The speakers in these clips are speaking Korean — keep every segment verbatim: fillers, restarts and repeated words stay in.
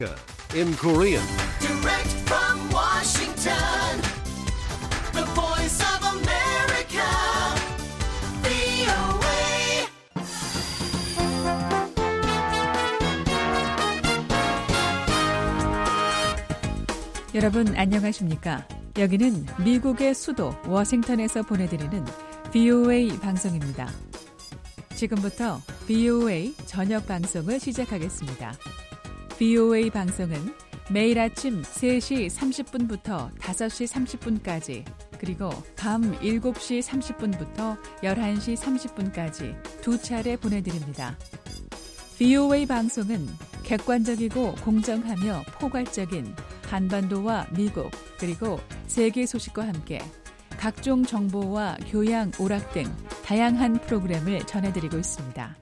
in Korean. Direct from Washington, the voice of America, 브이오에이. 여러분 안녕하십니까? 여기는 미국의 수도 워싱턴에서 보내드리는 브이오에이 방송입니다. 지금부터 브이오에이 저녁 방송을 시작하겠습니다. 브이오에이 방송은 매일 아침 세 시 삼십 분부터 다섯 시 삼십 분까지 그리고 밤 일곱 시 삼십 분부터 열한 시 삼십 분까지 두 차례 보내드립니다. 브이오에이 방송은 객관적이고 공정하며 포괄적인 한반도와 미국 그리고 세계 소식과 함께 각종 정보와 교양, 오락 등 다양한 프로그램을 전해드리고 있습니다.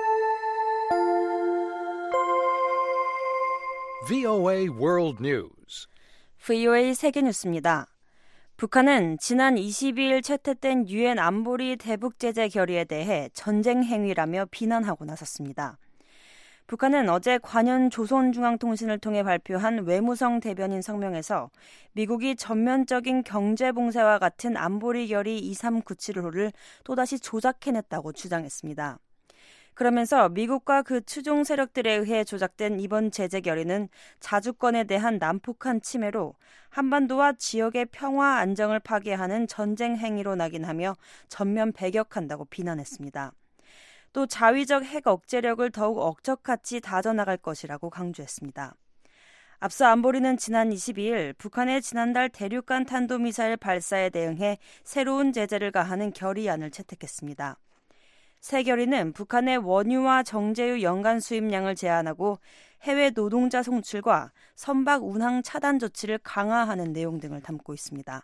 브이오에이 World News. 브이오에이 세계뉴스입니다. 북한은 지난 이십이일 채택된 유엔 안보리 대북 제재 결의에 대해 전쟁 행위라며 비난하고 나섰습니다. 북한은 어제 관현 조선중앙통신을 통해 발표한 외무성 대변인 성명에서 미국이 전면적인 경제봉쇄와 같은 안보리 결의 이삼구칠호를 또다시 조작해냈다고 주장했습니다. 그러면서 미국과 그 추종 세력들에 의해 조작된 이번 제재 결의는 자주권에 대한 난폭한 침해로 한반도와 지역의 평화 안정을 파괴하는 전쟁 행위로 낙인하며 전면 배격한다고 비난했습니다. 또 자위적 핵 억제력을 더욱 억척같이 다져나갈 것이라고 강조했습니다. 앞서 안보리는 지난 이십이일 북한의 지난달 대륙간 탄도미사일 발사에 대응해 새로운 제재를 가하는 결의안을 채택했습니다. 새 결의는 북한의 원유와 정제유 연간 수입량을 제한하고 해외 노동자 송출과 선박 운항 차단 조치를 강화하는 내용 등을 담고 있습니다.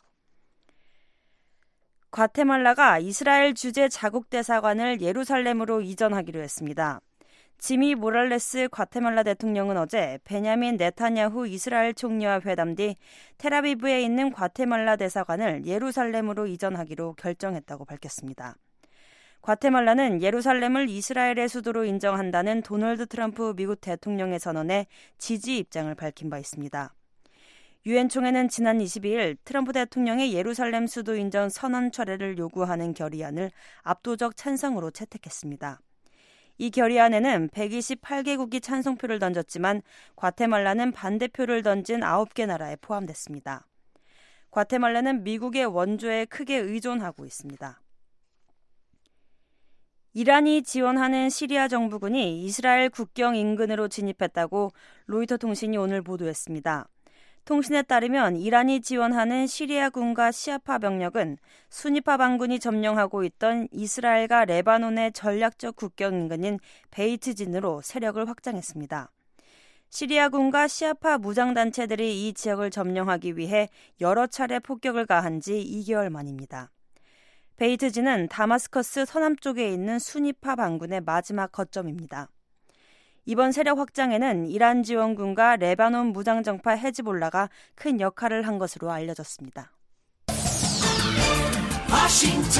과테말라가 이스라엘 주재 자국 대사관을 예루살렘으로 이전하기로 했습니다. 지미 모랄레스 과테말라 대통령은 어제 베냐민 네타냐후 이스라엘 총리와 회담 뒤 텔아비브에 있는 과테말라 대사관을 예루살렘으로 이전하기로 결정했다고 밝혔습니다. 과테말라는 예루살렘을 이스라엘의 수도로 인정한다는 도널드 트럼프 미국 대통령의 선언에 지지 입장을 밝힌 바 있습니다. 유엔 총회는 지난 이십이일 트럼프 대통령의 예루살렘 수도 인정 선언 철회를 요구하는 결의안을 압도적 찬성으로 채택했습니다. 이 결의안에는 백이십팔개국이 찬성표를 던졌지만 과테말라는 반대표를 던진 아홉 개 나라에 포함됐습니다. 과테말라는 미국의 원조에 크게 의존하고 있습니다. 이란이 지원하는 시리아 정부군이 이스라엘 국경 인근으로 진입했다고 로이터 통신이 오늘 보도했습니다. 통신에 따르면 이란이 지원하는 시리아군과 시아파 병력은 수니파 반군이 점령하고 있던 이스라엘과 레바논의 전략적 국경 인근인 베이트진으로 세력을 확장했습니다. 시리아군과 시아파 무장단체들이 이 지역을 점령하기 위해 여러 차례 폭격을 가한 지 이 개월 만입니다. 베이트진은 다마스커스 서남쪽에 있는 수니파 반군의 마지막 거점입니다. 이번 세력 확장에는 이란 지원군과 레바논 무장정파 헤즈볼라가 큰 역할을 한 것으로 알려졌습니다. 워싱턴,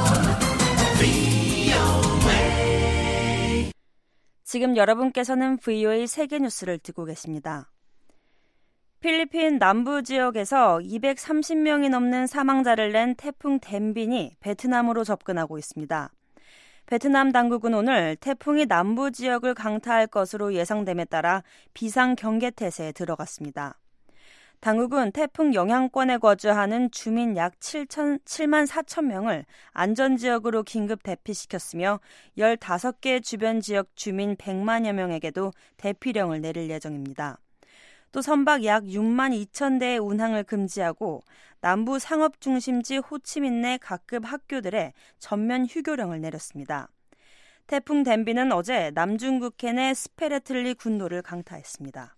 브이오에이. 지금 여러분께서는 브이오에이 세계뉴스를 듣고 계십니다. 필리핀 남부 지역에서 이백삼십 명이 넘는 사망자를 낸 태풍 댐빈이 베트남으로 접근하고 있습니다. 베트남 당국은 오늘 태풍이 남부 지역을 강타할 것으로 예상됨에 따라 비상경계태세에 들어갔습니다. 당국은 태풍 영향권에 거주하는 주민 약 칠만 사천 명을 안전지역으로 긴급 대피시켰으며 열다섯 개 주변 지역 주민 백만여 명에게도 대피령을 내릴 예정입니다. 또 선박 약 육만 이천 대의 운항을 금지하고 남부 상업 중심지 호치민 내 각급 학교들에 전면 휴교령을 내렸습니다. 태풍 댐비는 어제 남중국해 내 스페레틀리 군도를 강타했습니다.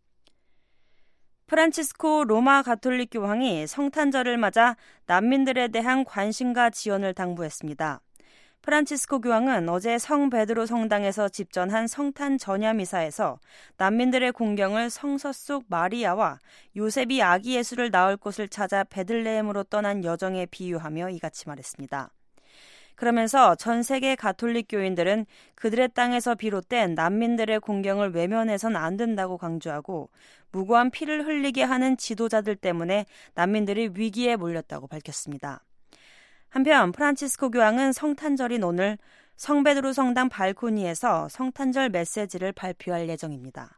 프란치스코 로마 가톨릭 교황이 성탄절을 맞아 난민들에 대한 관심과 지원을 당부했습니다. 프란치스코 교황은 어제 성 베드로 성당에서 집전한 성탄 전야 미사에서 난민들의 공경을 성서 속 마리아와 요셉이 아기 예수를 낳을 곳을 찾아 베들레헴으로 떠난 여정에 비유하며 이같이 말했습니다. 그러면서 전 세계 가톨릭 교인들은 그들의 땅에서 비롯된 난민들의 공경을 외면해선 안 된다고 강조하고 무고한 피를 흘리게 하는 지도자들 때문에 난민들이 위기에 몰렸다고 밝혔습니다. 한편 프란치스코 교황은 성탄절인 오늘 성베드로 성당 발코니에서 성탄절 메시지를 발표할 예정입니다.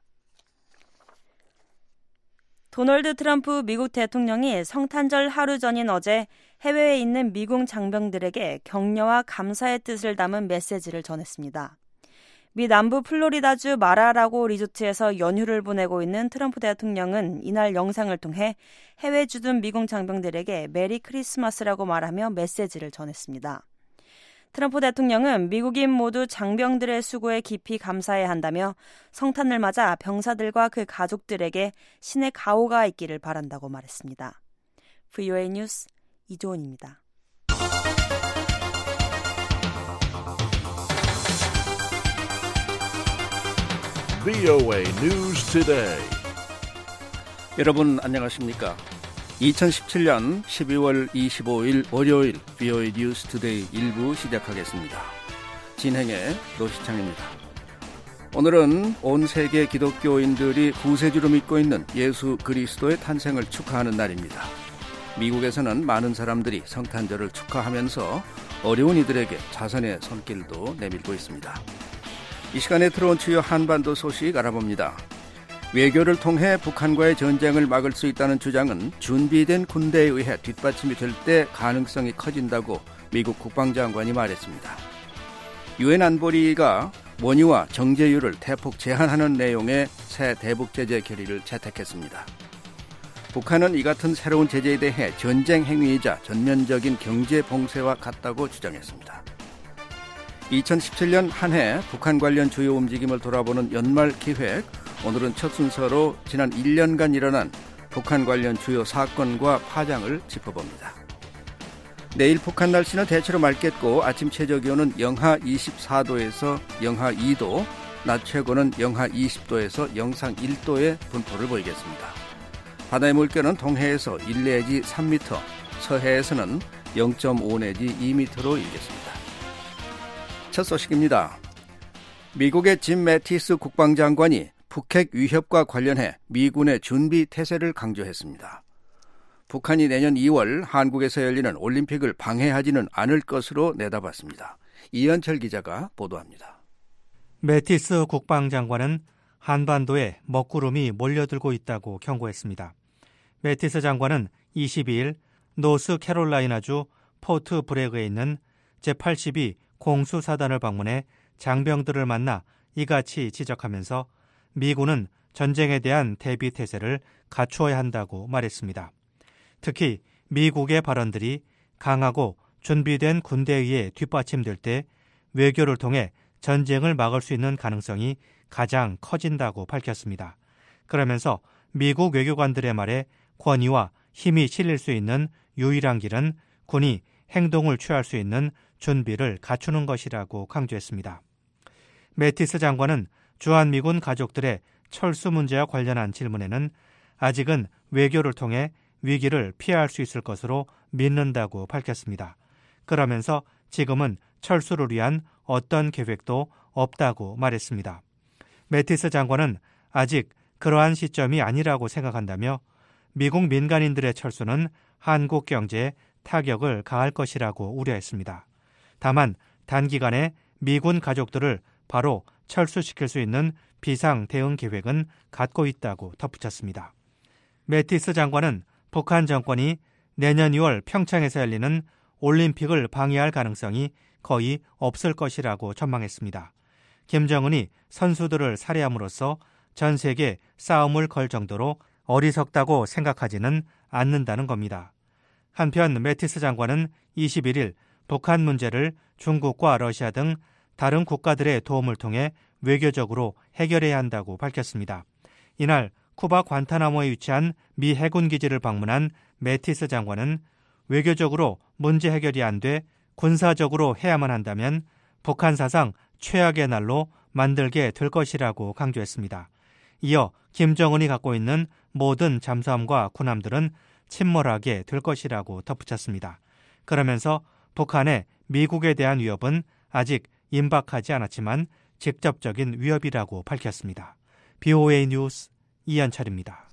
도널드 트럼프 미국 대통령이 성탄절 하루 전인 어제 해외에 있는 미국 장병들에게 격려와 감사의 뜻을 담은 메시지를 전했습니다. 미 남부 플로리다주 마라라고 리조트에서 연휴를 보내고 있는 트럼프 대통령은 이날 영상을 통해 해외 주둔 미국 장병들에게 메리 크리스마스라고 말하며 메시지를 전했습니다. 트럼프 대통령은 미국인 모두 장병들의 수고에 깊이 감사해야 한다며 성탄을 맞아 병사들과 그 가족들에게 신의 가호가 있기를 바란다고 말했습니다. 브이오에이 뉴스 이조은입니다. 브이오에이 News Today. 여러분 안녕하십니까? 이천십칠년 십이월 이십오일 월요일 브이오에이 뉴스 투데이 일 부 시작하겠습니다. 진행의 노시창입니다. 오늘은 온 세계 기독교인들이 구세주로 믿고 있는 예수 그리스도의 탄생을 축하하는 날입니다. 미국에서는 많은 사람들이 성탄절을 축하하면서 어려운 이들에게 자선의 손길도 내밀고 있습니다. 이 시간에 들어온 주요 한반도 소식 알아봅니다. 외교를 통해 북한과의 전쟁을 막을 수 있다는 주장은 준비된 군대에 의해 뒷받침이 될 때 가능성이 커진다고 미국 국방장관이 말했습니다. 유엔 안보리가 원유와 정제유를 대폭 제한하는 내용의 새 대북 제재 결의를 채택했습니다. 북한은 이 같은 새로운 제재에 대해 전쟁 행위이자 전면적인 경제 봉쇄와 같다고 주장했습니다. 이천십칠년 한 해 북한 관련 주요 움직임을 돌아보는 연말 기획, 오늘은 첫 순서로 지난 일 년간 일어난 북한 관련 주요 사건과 파장을 짚어봅니다. 내일 북한 날씨는 대체로 맑겠고 아침 최저기온은 영하 이십사도에서 영하 이도, 낮 최고는 영하 이십도에서 영상 일도의 분포를 보이겠습니다. 바다의 물결은 동해에서 일 내지 삼 미터, 서해에서는 영 점 오 내지 이 미터로 일겠습니다. 첫 소식입니다. 미국의 짐 매티스 국방장관이 북핵 위협과 관련해 미군의 준비 태세를 강조했습니다. 북한이 내년 이월 한국에서 열리는 올림픽을 방해하지는 않을 것으로 내다봤습니다. 이현철 기자가 보도합니다. 매티스 국방장관은 한반도에 먹구름이 몰려들고 있다고 경고했습니다. 매티스 장관은 이십이일 노스캐롤라이나주 포트 브래그에 있는 제팔십이 공수사단을 방문해 장병들을 만나 이같이 지적하면서 미군은 전쟁에 대한 대비 태세를 갖추어야 한다고 말했습니다. 특히 미국의 발언들이 강하고 준비된 군대에 의해 뒷받침될 때 외교를 통해 전쟁을 막을 수 있는 가능성이 가장 커진다고 밝혔습니다. 그러면서 미국 외교관들의 말에 권위와 힘이 실릴 수 있는 유일한 길은 군이 행동을 취할 수 있는 준비를 갖추는 것이라고 강조했습니다. 매티스 장관은 주한미군 가족들의 철수 문제와 관련한 질문에는 아직은 외교를 통해 위기를 피할 수 있을 것으로 믿는다고 밝혔습니다. 그러면서 지금은 철수를 위한 어떤 계획도 없다고 말했습니다. 매티스 장관은 아직 그러한 시점이 아니라고 생각한다며 미국 민간인들의 철수는 한국 경제에 타격을 가할 것이라고 우려했습니다. 다만 단기간에 미군 가족들을 바로 철수시킬 수 있는 비상 대응 계획은 갖고 있다고 덧붙였습니다. 매티스 장관은 북한 정권이 내년 이월 평창에서 열리는 올림픽을 방해할 가능성이 거의 없을 것이라고 전망했습니다. 김정은이 선수들을 살해함으로써 전 세계 싸움을 걸 정도로 어리석다고 생각하지는 않는다는 겁니다. 한편 매티스 장관은 이십일일 북한 문제를 중국과 러시아 등 다른 국가들의 도움을 통해 외교적으로 해결해야 한다고 밝혔습니다. 이날 쿠바 관타나모에 위치한 미 해군 기지를 방문한 매티스 장관은 외교적으로 문제 해결이 안 돼 군사적으로 해야만 한다면 북한 사상 최악의 날로 만들게 될 것이라고 강조했습니다. 이어 김정은이 갖고 있는 모든 잠수함과 군함들은 침몰하게 될 것이라고 덧붙였습니다. 그러면서 북한의 미국에 대한 위협은 아직 임박하지 않았지만 직접적인 위협이라고 밝혔습니다. 비오에이 뉴스 이현철입니다.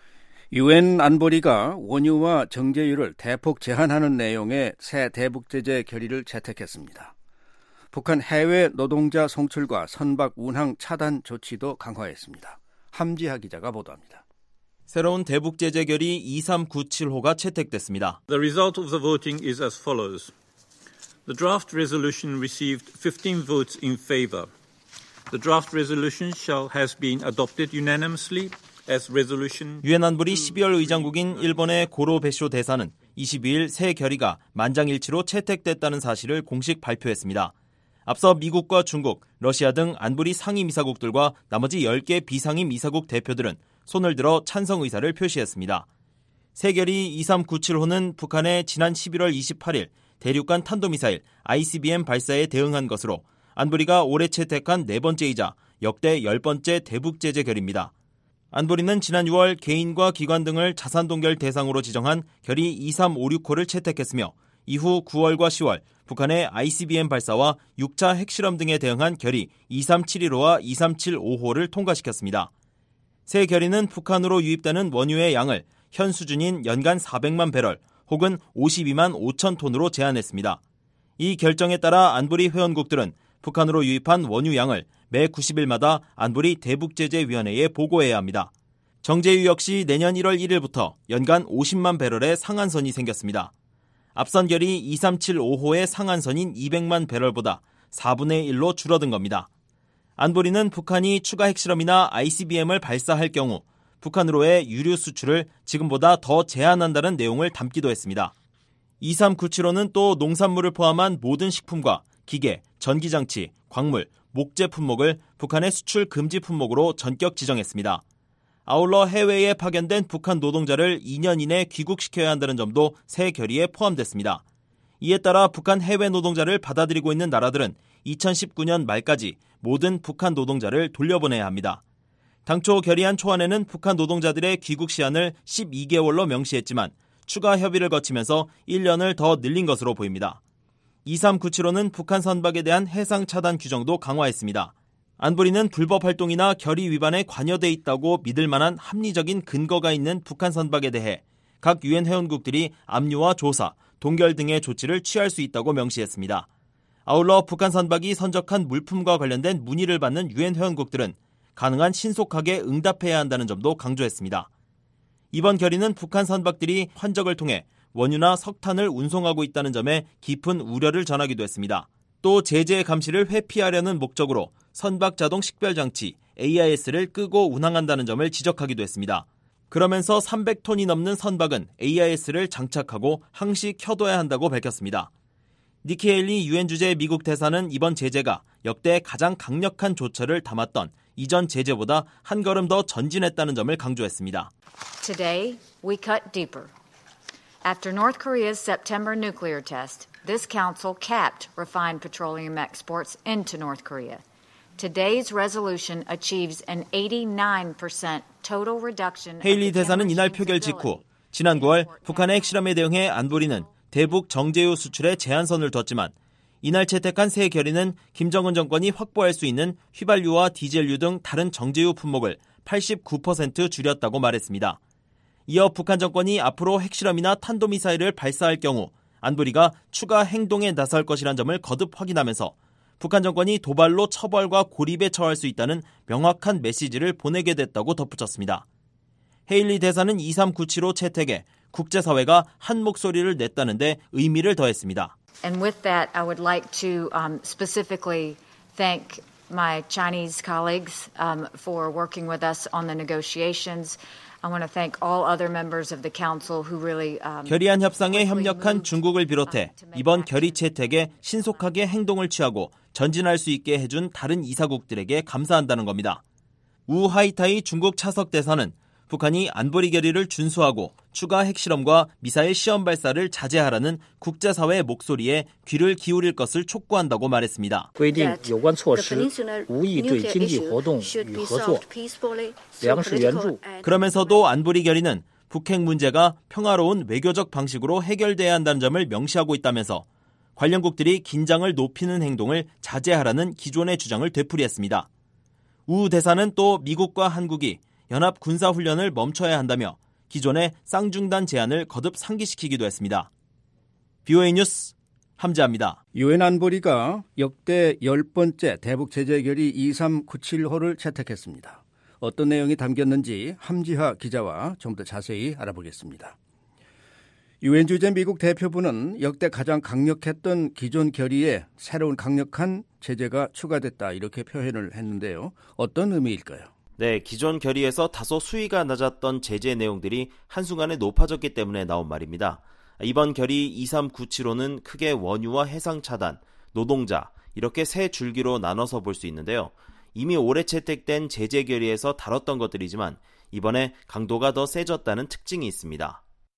유엔 안보리가 원유와 정제유를 대폭 제한하는 내용의 새 대북 제재 결의를 채택했습니다. 북한 해외 노동자 송출과 선박 운항 차단 조치도 강화했습니다. 함지하 기자가 보도합니다. 새로운 대북 제재 결의 이삼구칠 호가 채택됐습니다. The result of the voting is as follows. The draft resolution received fifteen votes in favor. The draft resolution shall has been adopted unanimously as resolution. 유엔 안보리 십이월 의장국인 일본의 고로 베쇼 대사는 이십이일 새 결의가 만장일치로 채택됐다는 사실을 공식 발표했습니다. 앞서 미국과 중국, 러시아 등 안보리 상임이사국들과 나머지 열 개 비상임 이사국 대표들은 손을 들어 찬성 의사를 표시했습니다. 새 결의 이삼구칠 호는 북한의 지난 십일월 이십팔일 대륙간 탄도미사일 아이씨비엠 발사에 대응한 것으로 안보리가 올해 채택한 네 번째이자 역대 열 번째 대북 제재 결의입니다. 안보리는 지난 유월 개인과 기관 등을 자산 동결 대상으로 지정한 결의 이삼오육 호를 채택했으며 이후 구월과 시월 북한의 아이씨비엠 발사와 육 차 핵실험 등에 대응한 결의 이삼칠일 호와 이삼칠오 호를 통과시켰습니다. 새 결의는 북한으로 유입되는 원유의 양을 현 수준인 연간 사백만 배럴 혹은 오십이만 오천 톤으로 제한했습니다. 이 결정에 따라 안보리 회원국들은 북한으로 유입한 원유 양을 매 구십 일마다 안보리 대북제재위원회에 보고해야 합니다. 정제유 역시 내년 일월 일일부터 연간 오십만 배럴의 상한선이 생겼습니다. 앞선 결의 이삼칠오 호의 상한선인 이백만 배럴보다 사분의 일로 줄어든 겁니다. 안보리는 북한이 추가 핵실험이나 아이씨비엠을 발사할 경우 북한으로의 유류 수출을 지금보다 더 제한한다는 내용을 담기도 했습니다. 이삼구칠 호는 또 농산물을 포함한 모든 식품과 기계, 전기장치, 광물, 목재 품목을 북한의 수출 금지 품목으로 전격 지정했습니다. 아울러 해외에 파견된 북한 노동자를 이 년 이내 귀국시켜야 한다는 점도 새 결의에 포함됐습니다. 이에 따라 북한 해외 노동자를 받아들이고 있는 나라들은 이천십구 년 말까지 모든 북한 노동자를 돌려보내야 합니다. 당초 결의안 초안에는 북한 노동자들의 귀국 시한을 십이 개월로 명시했지만 추가 협의를 거치면서 일 년을 더 늘린 것으로 보입니다. 이삼구칠 호는 북한 선박에 대한 해상 차단 규정도 강화했습니다. 안보리는 불법 활동이나 결의 위반에 관여돼 있다고 믿을 만한 합리적인 근거가 있는 북한 선박에 대해 각 유엔 회원국들이 압류와 조사, 동결 등의 조치를 취할 수 있다고 명시했습니다. 아울러 북한 선박이 선적한 물품과 관련된 문의를 받는 유엔 회원국들은 가능한 신속하게 응답해야 한다는 점도 강조했습니다. 이번 결의는 북한 선박들이 환적을 통해 원유나 석탄을 운송하고 있다는 점에 깊은 우려를 전하기도 했습니다. 또 제재 감시를 회피하려는 목적으로 선박 자동 식별 장치 에이아이에스를 끄고 운항한다는 점을 지적하기도 했습니다. 그러면서 삼백 톤이 넘는 선박은 에이아이에스를 장착하고 항시 켜둬야 한다고 밝혔습니다. 니키 헤일리 유엔 주재 미국 대사는 이번 제재가 역대 가장 강력한 조처를 담았던 이전 제재보다 한 걸음 더 전진했다는 점을 강조했습니다. Today, we cut deeper. After North Korea's September nuclear test, this council capped refined petroleum exports into North Korea. Today's resolution achieves an eighty-nine percent total reduction. 헤일리 대사는 이날 표결 직후 지난 구월 북한의 핵실험에 대응해 안보리는 대북 정제유 수출에 제한선을 뒀지만 이날 채택한 새 결의는 김정은 정권이 확보할 수 있는 휘발유와 디젤유 등 다른 정제유 품목을 팔십구 퍼센트 줄였다고 말했습니다. 이어 북한 정권이 앞으로 핵실험이나 탄도미사일을 발사할 경우 안보리가 추가 행동에 나설 것이란 점을 거듭 확인하면서 북한 정권이 도발로 처벌과 고립에 처할 수 있다는 명확한 메시지를 보내게 됐다고 덧붙였습니다. 헤일리 대사는 이삼구칠 호 채택에 국제사회가 한 목소리를 냈다는데 의미를 더했습니다. And with that, I would like to um, specifically thank my Chinese colleagues um, for working with us on the negotiations. I want to thank all other members of the council who really um, 결의안 협상에 협력한 중국을 비롯해 이번 결의 채택에 신속하게 행동을 취하고 전진할 수 있게 해준 다른 이사국들에게 감사한다는 겁니다. 우 하이타이 중국 차석 대사는 북한이 안보리 결의를 준수하고 추가 핵실험과 미사일 시험 발사를 자제하라는 국제사회의 목소리에 귀를 기울일 것을 촉구한다고 말했습니다. 그러면서도 안보리 결의는 북핵 문제가 평화로운 외교적 방식으로 해결돼야 한다는 점을 명시하고 있다면서 관련국들이 긴장을 높이는 행동을 자제하라는 기존의 주장을 되풀이했습니다. 우 대사는 또 미국과 한국이 연합 군사훈련을 멈춰야 한다며 기존의 쌍중단 제안을 거듭 상기시키기도 했습니다. 비오에이 뉴스 함재합니다. 유엔 안보리가 역대 열 번째 대북 제재 결의 이삼구칠 호를 채택했습니다. 어떤 내용이 담겼는지 함지하 기자와 좀 더 자세히 알아보겠습니다. 유엔 주재 미국 대표부는 역대 가장 강력했던 기존 결의에 새로운 강력한 제재가 추가됐다 이렇게 표현을 했는데요. 어떤 의미일까요? 네, 기존 결의에서 다소 수위가 낮았던 제재 내용들이 한순간에 높아졌기 때문에 나온 말입니다. 이번 결의 이삼구칠 호는 크게 원유와 해상 차단, 노동자 이렇게 세 줄기로 나눠서 볼 수 있는데요. 이미 올해 채택된 제재 결의에서 다뤘던 것들이지만 이번에 강도가 더 세졌다는 특징이 있습니다.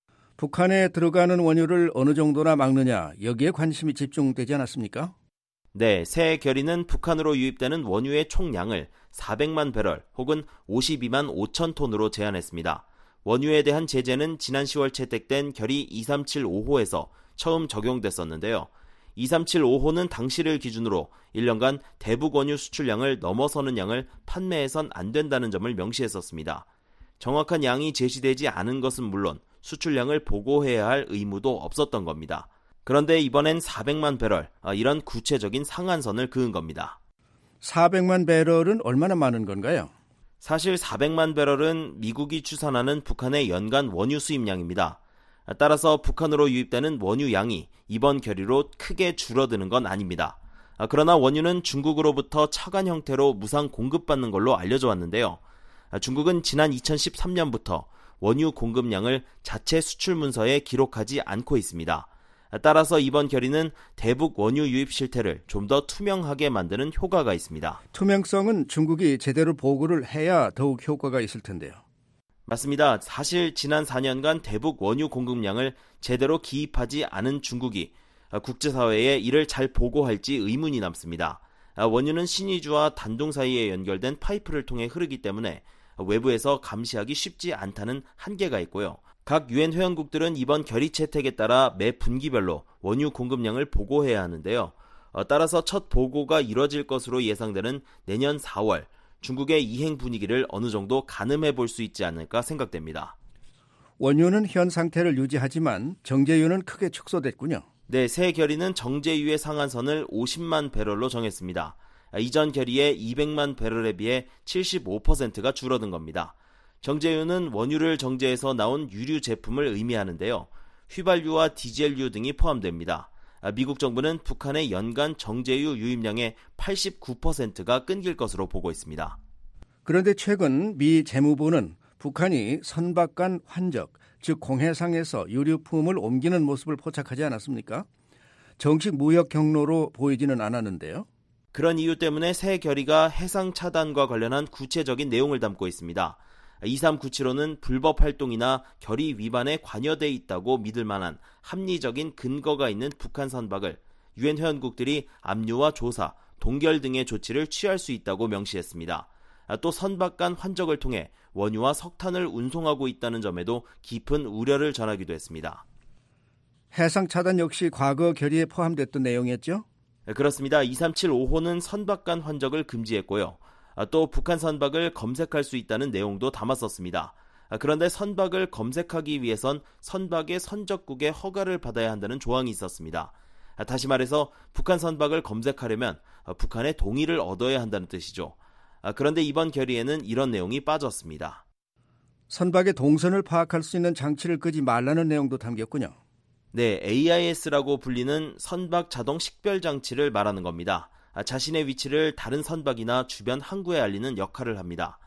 북한에 들어가는 원유를 어느 정도나 막느냐 여기에 관심이 집중되지 않았습니까? 네, 새 결의는 북한으로 유입되는 원유의 총량을 사백만 배럴 혹은 오십이만 오천 톤으로 제한했습니다. 원유에 대한 제재는 지난 시월 채택된 결의 이삼칠오 호에서 처음 적용됐었는데요. 이삼칠오 호는 당시를 기준으로 일 년간 대북 원유 수출량을 넘어서는 양을 판매해선 안 된다는 점을 명시했었습니다. 정확한 양이 제시되지 않은 것은 물론 수출량을 보고해야 할 의무도 없었던 겁니다. 그런데 이번엔 사백만 배럴, 이런 구체적인 상한선을 그은 겁니다. 사백만 배럴은 얼마나 많은 건가요? 사실 사백만 배럴은 미국이 추산하는 북한의 연간 원유 수입량입니다. 따라서 북한으로 유입되는 원유 양이 이번 결의로 크게 줄어드는 건 아닙니다. 그러나 원유는 중국으로부터 차관 형태로 무상 공급받는 걸로 알려져 왔는데요. 중국은 지난 이천십삼 년부터 원유 공급량을 자체 수출 문서에 기록하지 않고 있습니다. 따라서 이번 결의는 대북 원유 유입 실태를 좀 더 투명하게 만드는 효과가 있습니다. 투명성은 중국이 제대로 보고를 해야 더욱 효과가 있을 텐데요. 맞습니다. 사실 지난 사 년간 대북 원유 공급량을 제대로 기입하지 않은 중국이 국제사회에 이를 잘 보고할지 의문이 남습니다. 원유는 신의주와 단둥 사이에 연결된 파이프를 통해 흐르기 때문에 외부에서 감시하기 쉽지 않다는 한계가 있고요. 각 유엔 회원국들은 이번 결의 채택에 따라 매 분기별로 원유 공급량을 보고해야 하는데요. 따라서 첫 보고가 이뤄질 것으로 예상되는 내년 사월, 중국의 이행 분위기를 어느 정도 가늠해 볼 수 있지 않을까 생각됩니다. 원유는 현 상태를 유지하지만 정제유는 크게 축소됐군요. 네, 새 결의는 정제유의 상한선을 오십만 배럴로 정했습니다. 이전 결의의 이백만 배럴에 비해 칠십오 퍼센트가 줄어든 겁니다. 정제유는 원유를 정제해서 나온 유류 제품을 의미하는데요. 휘발유와 디젤유 등이 포함됩니다. 미국 정부는 북한의 연간 정제유 유입량의 팔십구 퍼센트가 끊길 것으로 보고 있습니다. 그런데 최근 미 재무부는 북한이 선박 간 환적, 즉 공해상에서 유류품을 옮기는 모습을 포착하지 않았습니까? 정식 무역 경로로 보이지는 않았는데요. 그런 이유 때문에 새 결의가 해상 차단과 관련한 구체적인 내용을 담고 있습니다. 이삼구칠 호는 불법 활동이나 결의 위반에 관여돼 있다고 믿을 만한 합리적인 근거가 있는 북한 선박을 유엔 회원국들이 압류와 조사, 동결 등의 조치를 취할 수 있다고 명시했습니다. 또 선박 간 환적을 통해 원유와 석탄을 운송하고 있다는 점에도 깊은 우려를 전하기도 했습니다. 해상 차단 역시 과거 결의에 포함됐던 내용이었죠? 그렇습니다. 이삼칠오 호는 선박 간 환적을 금지했고요. 또 북한 선박을 검색할 수 있다는 내용도 담았었습니다. 그런데 선박을 검색하기 위해선 선박의 선적국의 허가를 받아야 한다는 조항이 있었습니다. 다시 말해서 북한 선박을 검색하려면 북한의 동의를 얻어야 한다는 뜻이죠. 그런데 이번 결의에는 이런 내용이 빠졌습니다. 선박의 동선을 파악할 수 있는 장치를 끄지 말라는 내용도 담겼군요. 네, 에이아이에스라고 불리는 선박 자동 식별 장치를 말하는 겁니다. 자신의 위치를 다른 선박이나 주변 항구에 알리는 역할을 합니다.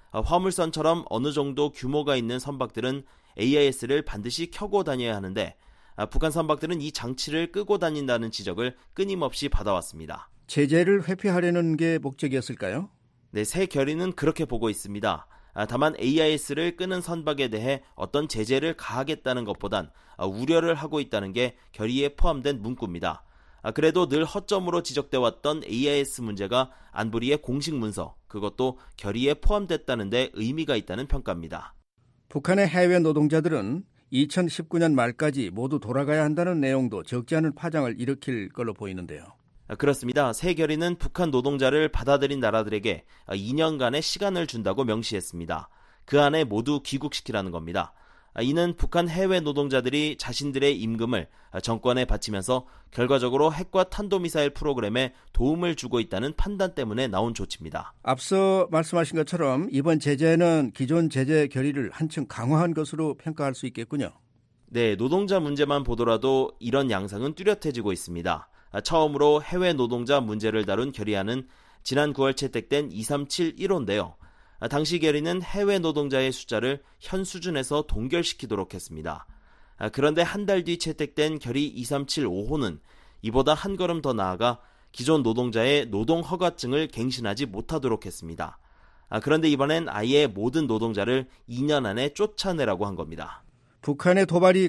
화물선처럼 어느 정도 규모가 있는 선박들은 에이아이에스를 반드시 켜고 다녀야 하는데 북한 선박들은 이 장치를 끄고 다닌다는 지적을 끊임없이 받아왔습니다. 제재를 회피하려는 게 목적이었을까요? 네, 새 결의는 그렇게 보고 있습니다. 다만 에이아이에스를 끄는 선박에 대해 어떤 제재를 가하겠다는 것보단 우려를 하고 있다는 게 결의에 포함된 문구입니다. 그래도 늘 허점으로 지적돼 왔던 에이아이에스 문제가 안보리의 공식 문서, 그것도 결의에 포함됐다는 데 의미가 있다는 평가입니다. 북한의 해외 노동자들은 이천십구 년 말까지 모두 돌아가야 한다는 내용도 적지 않은 파장을 일으킬 걸로 보이는데요. 그렇습니다. 새 결의는 북한 노동자를 받아들인 나라들에게 이 년간의 시간을 준다고 명시했습니다. 그 안에 모두 귀국시키라는 겁니다. 이는 북한 해외 노동자들이 자신들의 임금을 정권에 바치면서 결과적으로 핵과 탄도미사일 프로그램에 도움을 주고 있다는 판단 때문에 나온 조치입니다. 앞서 말씀하신 것처럼 이번 제재는 기존 제재 결의를 한층 강화한 것으로 평가할 수 있겠군요. 네, 노동자 문제만 보더라도 이런 양상은 뚜렷해지고 있습니다. 처음으로 해외 노동자 문제를 다룬 결의안은 지난 구월 채택된 이삼칠일 호인데요. 당시 결의는 해외 노동자의 숫자를 현 수준에서 동결시키도록 했습니다. 그런데 한 달 뒤 채택된 결의 이삼칠오 호는 이보다 한 걸음 더 나아가 기존 노동자의 노동 허가증을 갱신하지 못하도록 했습니다. 그런데 이번엔 아예 모든 노동자를 이 년 안에 쫓아내라고 한 겁니다. 북한의 도발이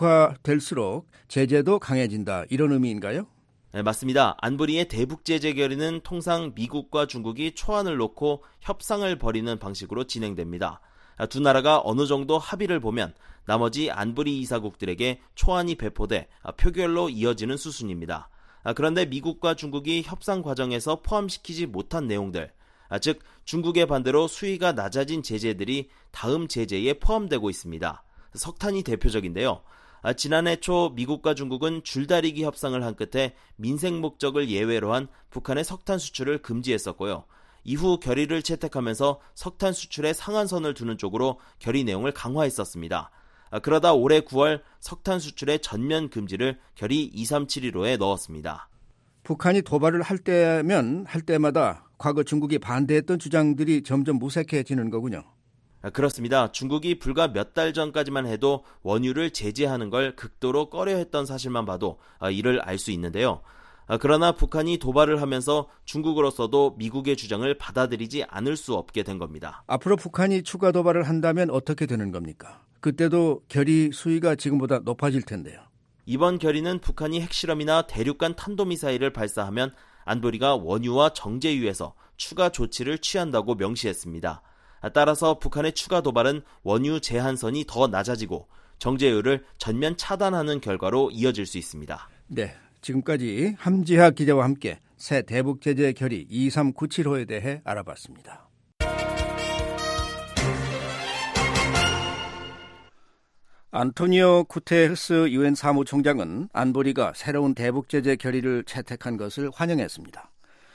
가속화될수록 제재도 강해진다, 이런 의미인가요? 네, 맞습니다. 안보리의 대북 제재 결의는 통상 미국과 중국이 초안을 놓고 협상을 벌이는 방식으로 진행됩니다. 두 나라가 어느 정도 합의를 보면 나머지 안보리 이사국들에게 초안이 배포돼 표결로 이어지는 수순입니다. 그런데 미국과 중국이 협상 과정에서 포함시키지 못한 내용들, 즉 중국의 반대로 수위가 낮아진 제재들이 다음 제재에 포함되고 있습니다. 석탄이 대표적인데요. 아, 지난해 초 미국과 중국은 줄다리기 협상을 한 끝에 민생 목적을 예외로 한 북한의 석탄 수출을 금지했었고요. 이후 결의를 채택하면서 석탄 수출에 상한선을 두는 쪽으로 결의 내용을 강화했었습니다. 아, 그러다 올해 구월 석탄 수출의 전면 금지를 결의 이삼칠일 호에 넣었습니다. 북한이 도발을 할 때면 할 때마다 과거 중국이 반대했던 주장들이 점점 무색해지는 거군요. 그렇습니다. 중국이 불과 몇 달 전까지만 해도 원유를 제재하는 걸 극도로 꺼려했던 사실만 봐도 이를 알 수 있는데요. 그러나 북한이 도발을 하면서 중국으로서도 미국의 주장을 받아들이지 않을 수 없게 된 겁니다. 앞으로 북한이 추가 도발을 한다면 어떻게 되는 겁니까? 그때도 결의 수위가 지금보다 높아질 텐데요. 이번 결의는 북한이 핵실험이나 대륙간 탄도미사일을 발사하면 안보리가 원유와 정제유에서 추가 조치를 취한다고 명시했습니다. 따라서 북한의 추가 도발은 원유 제한선이 더 낮아지고 정제유를 전면 차단하는 결과로 이어질 수 있습니다. 네, 지금까지 함지하 기자와 함께 새 대북 제재 결의 이삼구칠 호에 대해 알아봤습니다. 안토니오 구테르스 유엔 사무총장은 안보리가 새로운 대북 제재 결의를 채택한 것을 환영했습니다.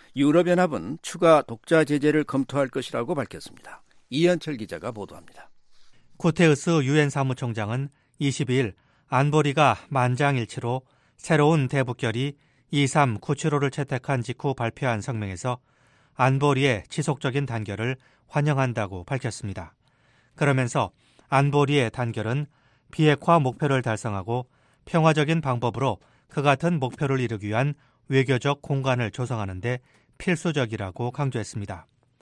유럽연합은 추가 독자 제재를 검토할 것이라고 밝혔습니다. 이현철 기자가 보도합니다. 구테르스 유엔 사무총장은 이십이일 안보리가 만장일치로 새로운 대북결의 이삼구칠 호를 채택한 직후 발표한 성명에서 안보리의 지속적인 단결을 환영한다고 밝혔습니다. 그러면서 안보리의 단결은 비핵화 목표를 달성하고 평화적인 방법으로 그 같은 목표를 이루기 위한 외교적 공간을 조성하는 데 필수적이라고 강조했습니다.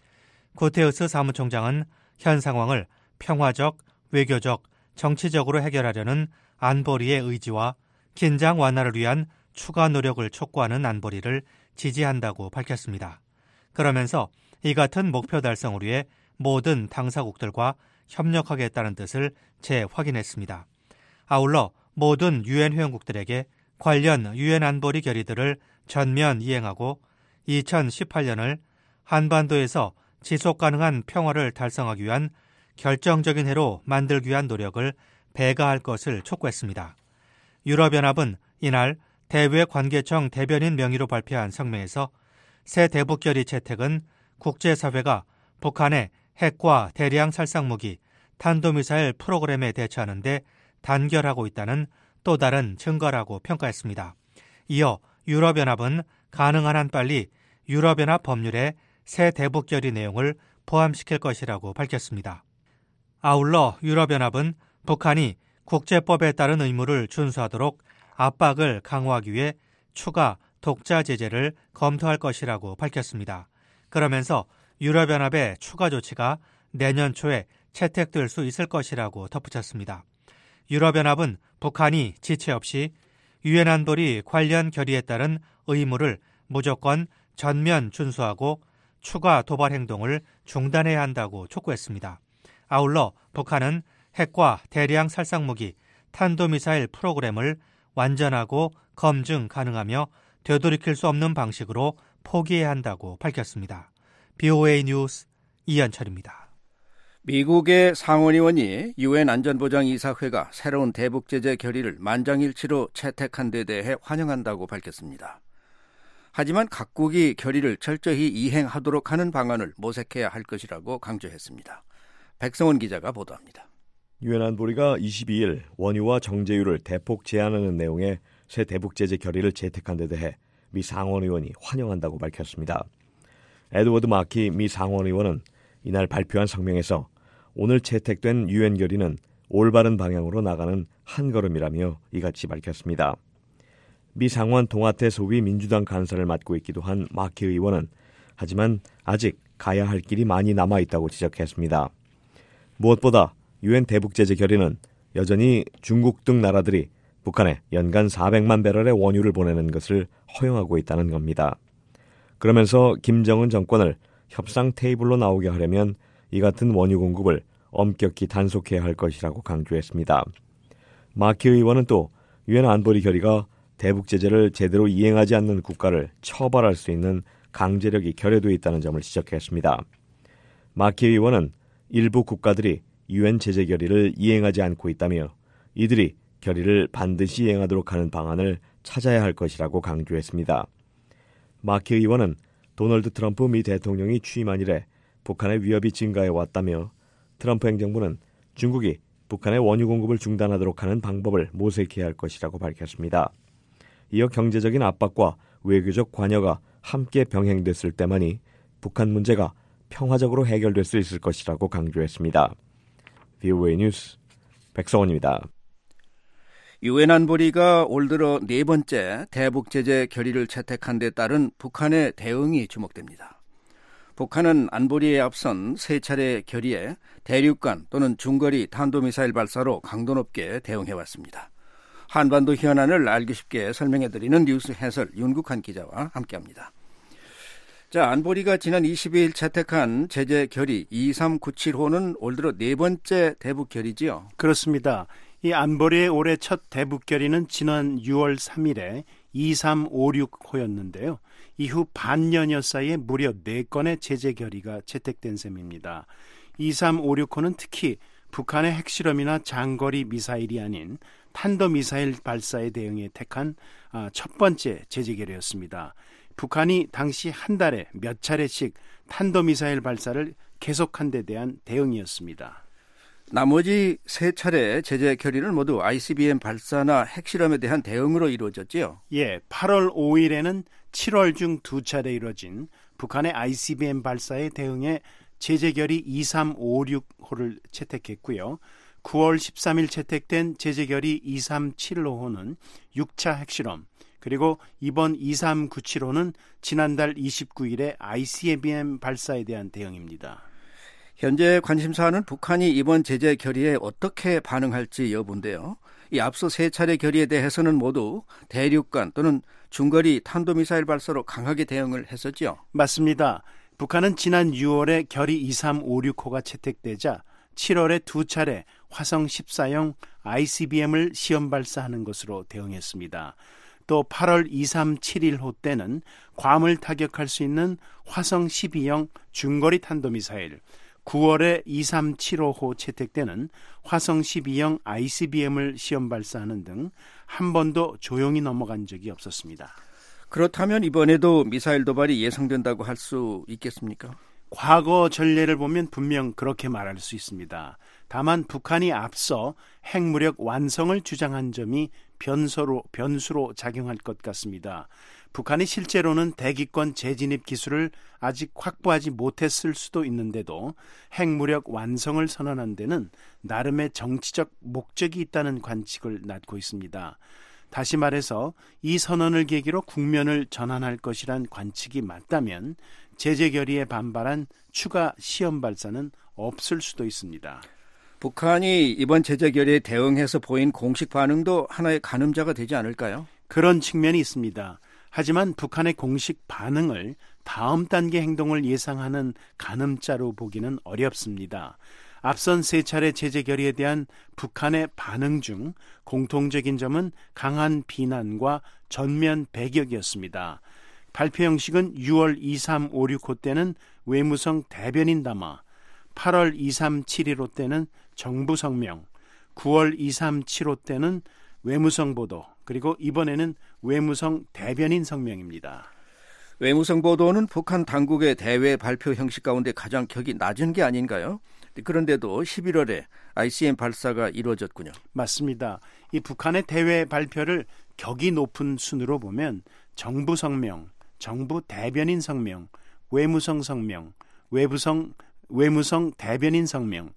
구테르스 사무총장은 현 상황을 평화적, 외교적, 정치적으로 해결하려는 안보리의 의지와 긴장 완화를 위한 추가 노력을 촉구하는 안보리를 지지한다고 밝혔습니다. 그러면서 이 같은 목표 달성을 위해 모든 당사국들과 협력하겠다는 뜻을 재확인했습니다. 아울러 모든 유엔 회원국들에게 관련 유엔 안보리 결의들을 전면 이행하고 이천십팔 년을 한반도에서 지속 가능한 평화를 달성하기 위한 결정적인 해로 만들기 위한 노력을 배가할 것을 촉구했습니다. 유럽연합은 이날 대외관계청 대변인 명의로 발표한 성명에서 새 대북결의 채택은 국제사회가 북한의 핵과 대량 살상무기, 탄도미사일 프로그램에 대처하는 데 단결하고 있다는 또 다른 증거라고 평가했습니다. 이어 유럽연합은 가능한 한 빨리 유럽연합 법률에 새 대북결의 내용을 포함시킬 것이라고 밝혔습니다. 아울러 유럽연합은 북한이 국제법에 따른 의무를 준수하도록 압박을 강화하기 위해 추가 독자 제재를 검토할 것이라고 밝혔습니다. 그러면서 유럽연합의 추가 조치가 내년 초에 채택될 수 있을 것이라고 덧붙였습니다. 유럽연합은 북한이 지체 없이 유엔 안보리 관련 결의에 따른 의무를 무조건 전면 준수하고 추가 도발 행동을 중단해야 한다고 촉구했습니다. 아울러 북한은 핵과 대량 살상무기, 탄도미사일 프로그램을 완전하고 검증 가능하며 되돌이킬 수 없는 방식으로 포기해야 한다고 밝혔습니다. 비오에이 뉴스 이현철입니다. 미국의 상원의원이 유엔 안전보장이사회가 새로운 대북 제재 결의를 만장일치로 채택한 데 대해 환영한다고 밝혔습니다. 하지만 각국이 결의를 철저히 이행하도록 하는 방안을 모색해야 할 것이라고 강조했습니다. 백성원 기자가 보도합니다. 유엔 안보리가 이십이일 원유와 정제유를 대폭 제한하는 내용의 새 대북 제재 결의를 채택한 데 대해 미 상원의원이 환영한다고 밝혔습니다. 에드워드 마키 미 상원의원은 이날 발표한 성명에서 오늘 채택된 유엔 결의는 올바른 방향으로 나가는 한 걸음이라며 이같이 밝혔습니다. 미 상원 동아태 소위 민주당 간사를 맡고 있기도 한 마키 의원은 하지만 아직 가야 할 길이 많이 남아있다고 지적했습니다. 무엇보다 유엔 대북제재 결의는 여전히 중국 등 나라들이 북한에 연간 사백만 배럴의 원유를 보내는 것을 허용하고 있다는 겁니다. 그러면서 김정은 정권을 협상 테이블로 나오게 하려면 이 같은 원유 공급을 엄격히 단속해야 할 것이라고 강조했습니다. 마키 의원은 또 유엔 안보리 결의가 대북 제재를 제대로 이행하지 않는 국가를 처벌할 수 있는 강제력이 결여되어 있다는 점을 지적했습니다. 마키 의원은 일부 국가들이 유엔 제재 결의를 이행하지 않고 있다며 이들이 결의를 반드시 이행하도록 하는 방안을 찾아야 할 것이라고 강조했습니다. 마키 의원은 도널드 트럼프 미 대통령이 취임한 이래 북한의 위협이 증가해 왔다며 트럼프 행정부는 중국이 북한의 원유 공급을 중단하도록 하는 방법을 모색해야 할 것이라고 밝혔습니다. 이어 경제적인 압박과 외교적 관여가 함께 병행됐을 때만이 북한 문제가 평화적으로 해결될 수 있을 것이라고 강조했습니다. 비오에이 뉴스 백성원입니다. 유엔 안보리가 올 들어 네 번째 대북 제재 결의를 채택한 데 따른 북한의 대응이 주목됩니다. 북한은 안보리에 앞선 세 차례 결의에 대륙간 또는 중거리 탄도미사일 발사로 강도 높게 대응해왔습니다. 한반도 현안을 알기 쉽게 설명해드리는 뉴스 해설 윤국한 기자와 함께합니다. 자, 안보리가 지난 이십이일 채택한 제재 결의 이삼구칠호는 올 들어 네 번째 대북 결의지요? 그렇습니다. 이 안보리의 올해 첫 대북 결의는 지난 유월 삼일에 이삼오육호였는데요. 이후 반년여 사이에 무려 네 건의 제재 결의가 채택된 셈입니다. 이삼오육호는 특히 북한의 핵실험이나 장거리 미사일이 아닌 탄도미사일 발사에 대응해 택한 첫 번째 제재 결의였습니다. 북한이 당시 한 달에 몇 차례씩 탄도미사일 발사를 계속한 데 대한 대응이었습니다. 나머지 세 차례 제재 결의는 모두 아이씨비엠 발사나 핵실험에 대한 대응으로 이루어졌지요? 예, 팔월 오일에는 칠월 중 두 차례 이루어진 북한의 아이씨비엠 발사에 대응해 제재 결의 이삼오육호를 채택했고요. 구월 십삼일 채택된 제재 결의 이삼칠오호는 육 차 핵실험, 그리고 이번 이삼구칠호는 지난달 이십구일에 아이씨비엠 발사에 대한 대응입니다. 현재 관심사는 북한이 이번 제재 결의에 어떻게 반응할지 여부인데요. 이 앞서 세 차례 결의에 대해서는 모두 대륙간 또는 중거리 탄도미사일 발사로 강하게 대응을 했었죠. 맞습니다. 북한은 지난 유월에 결의 이삼오육호가 채택되자 칠월에 두 차례 화성 십사형 아이씨비엠을 시험 발사하는 것으로 대응했습니다. 또 팔월 이삼칠일호 때는 괌을 타격할 수 있는 화성 십이형 중거리 탄도미사일, 구월에 이삼칠오호 채택되는 화성 십이형 아이씨비엠을 시험 발사하는 등 한 번도 조용히 넘어간 적이 없었습니다. 그렇다면 이번에도 미사일 도발이 예상된다고 할 수 있겠습니까? 과거 전례를 보면 분명 그렇게 말할 수 있습니다. 다만 북한이 앞서 핵무력 완성을 주장한 점이 변수로, 변수로 작용할 것 같습니다. 북한이 실제로는 대기권 재진입 기술을 아직 확보하지 못했을 수도 있는데도 핵무력 완성을 선언한 데는 나름의 정치적 목적이 있다는 관측을 낳고 있습니다. 다시 말해서 이 선언을 계기로 국면을 전환할 것이란 관측이 맞다면 제재 결의에 반발한 추가 시험 발사는 없을 수도 있습니다. 북한이 이번 제재 결의에 대응해서 보인 공식 반응도 하나의 가늠자가 되지 않을까요? 그런 측면이 있습니다. 하지만 북한의 공식 반응을 다음 단계 행동을 예상하는 가늠자로 보기는 어렵습니다. 앞선 세 차례 제재 결의에 대한 북한의 반응 중 공통적인 점은 강한 비난과 전면 배격이었습니다. 발표 형식은 유월 이삼오육호 때는 외무성 대변인 담화, 팔월 이삼칠일호 때는 정부 성명, 구월 이삼칠호 때는 외무성 보도, 그리고 이번에는 외무성 대변인 성명입니다. 외무성 보도는 북한 당국의 대외 발표 형식 가운데 가장 격이 낮은 게 아닌가요? 그런데도 십일월에 아이씨비엠 발사가 이루어졌군요. 맞습니다. 이 북한의 대외 발표를 격이 높은 순으로 보면 정부 성명, 정부 대변인 성명, 외무성 성명, 외부성, 외무성 대변인 성명,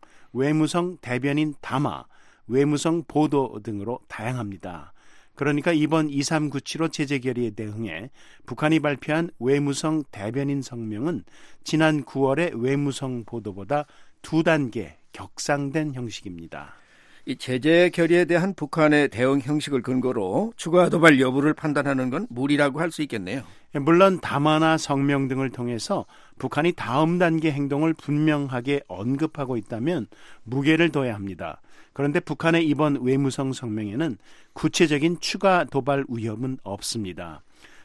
외무성 대변인 담화, 외무성 보도 등으로 다양합니다. 그러니까 이번 이삼구칠호 제재 결의에 대응해 북한이 발표한 외무성 대변인 성명은 지난 구월의 외무성 보도보다 두 단계 격상된 형식입니다. 이 제재 결의에 대한 북한의 대응 형식을 근거로 추가 도발 여부를 판단하는 건 무리라고 할 수 있겠네요. 물론 담화나 성명 등을 통해서 북한이 다음 단계 행동을 분명하게 언급하고 있다면 무게를 둬야 합니다. 그런데 북한의 이번 외무성 성명에는 구체적인 추가 도발 위협은 없습니다.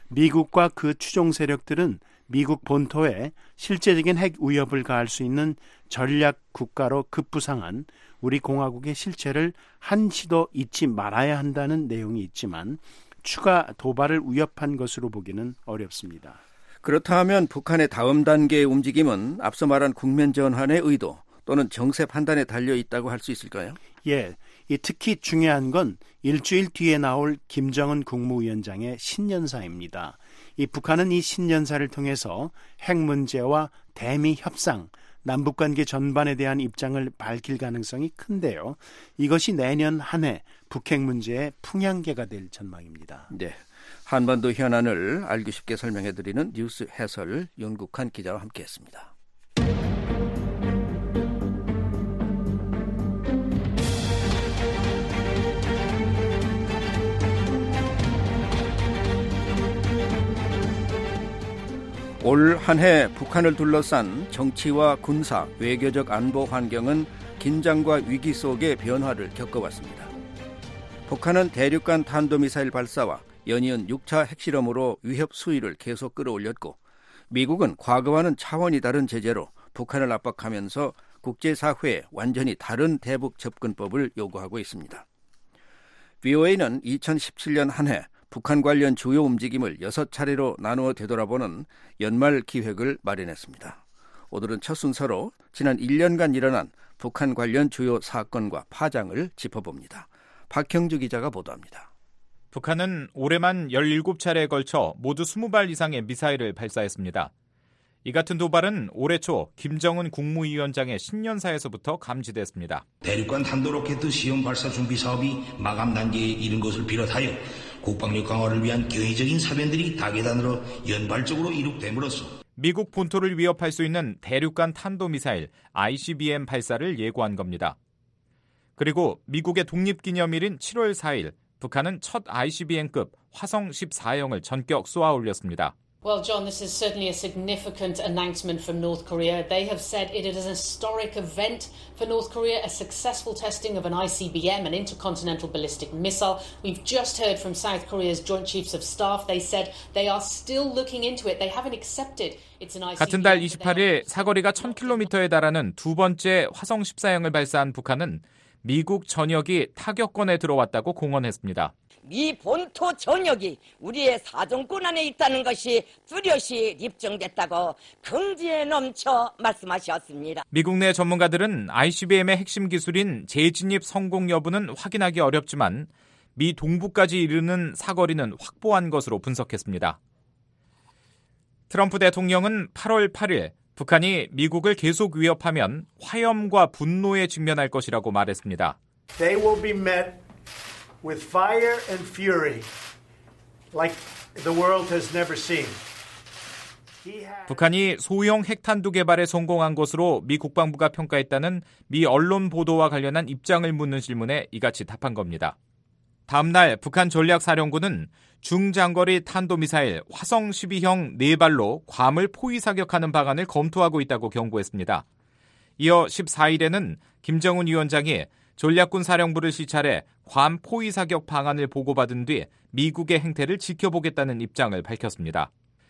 미국과 그 추종 세력들은 미국 본토에 실제적인 핵 위협을 가할 수 있는 전략 국가로 급부상한 우리 공화국의 실체를 한시도 잊지 말아야 한다는 내용이 있지만 추가 도발을 위협한 것으로 보기는 어렵습니다. 그렇다면 북한의 다음 단계의 움직임은 앞서 말한 국면 전환의 의도 또는 정세 판단에 달려 있다고 할 수 있을까요? 예, 이 특히 중요한 건 일주일 뒤에 나올 김정은 국무위원장의 신년사입니다. 이 북한은 이 신년사를 통해서 핵 문제와 대미 협상, 남북관계 전반에 대한 입장을 밝힐 가능성이 큰데요. 이것이 내년 한 해 북핵 문제의 풍향계가 될 전망입니다. 네, 한반도 현안을 알기 쉽게 설명해드리는 뉴스 해설 윤국한 기자와 함께했습니다. 올 한 해 북한을 둘러싼 정치와 군사, 외교적 안보 환경은 긴장과 위기 속의 변화를 겪어왔습니다. 북한은 대륙간 탄도미사일 발사와 연이은 육 차 핵실험으로 위협 수위를 계속 끌어올렸고 미국은 과거와는 차원이 다른 제재로 북한을 압박하면서 국제사회에 완전히 다른 대북 접근법을 요구하고 있습니다. 브이오에이는 이천십칠년 한 해 북한 관련 주요 움직임을 여섯 차례로 나누어 되돌아보는 연말 기획을 마련했습니다. 오늘은 첫 순서로 지난 일 년간 일어난 북한 관련 주요 사건과 파장을 짚어봅니다. 박형주 기자가 보도합니다. 북한은 올해만 열일곱 차례에 걸쳐 모두 이십 발 이상의 미사일을 발사했습니다. 이 같은 도발은 올해 초 김정은 국무위원장의 신년사에서부터 감지됐습니다. 대륙간 탄도로켓 시험 발사 준비 사업이 마감 단계에 이른 것을 비롯하여 국방력 강화를 위한 경이적인 사변들이 다계단으로 연발적으로 이룩됨으로써 미국 본토를 위협할 수 있는 대륙간 탄도미사일 아이씨비엠 발사를 예고한 겁니다. 그리고 미국의 독립기념일인 칠월 사일 북한은 첫 아이씨비엠급 화성 십사형을 전격 쏘아 올렸습니다. Well, John, this is certainly a significant announcement from North Korea. They have said it is an historic event for North Korea, a successful testing of an 아이씨비엠, an intercontinental ballistic missile. We've just heard from South Korea's Joint Chiefs of Staff. They said they are still looking into it. They haven't accepted it's an 아이씨비엠. 같은 달 이십팔일 사거리가 천 킬로미터에 달하는 두 번째 화성 십사형을 발사한 북한은 미국 전역이 타격권에 들어왔다고 공언했습니다. 미 본토 전역이 우리의 사정권 안에 있다는 것이 뚜렷이 입증됐다고 긍지에 넘쳐 말씀하셨습니다. 미국 내 전문가들은 아이씨비엠의 핵심 기술인 재진입 성공 여부는 확인하기 어렵지만 미 동부까지 이르는 사거리는 확보한 것으로 분석했습니다. 트럼프 대통령은 팔월 팔일 북한이 미국을 계속 위협하면 화염과 분노에 직면할 것이라고 말했습니다. They will be met with fire and fury like the world has never seen. 북한이 소형 핵탄두 개발에 성공한 것으로 미 국방부가 평가했다는 미 언론 보도와 관련한 입장을 묻는 질문에 이같이 답한 겁니다. 다음 날 북한 전략사령부는 중장거리 탄도미사일 화성 십이형 네 발로 괌을 포위 사격하는 방안을 검토하고 있다고 경고했습니다. 이어 십사 일에는 김정은 위원장이 전략군 사령부를 시찰해 괌 포위 사격 방안을 보고받은 뒤 미국의 행태를 지켜보겠다는 입장을 밝혔습니다.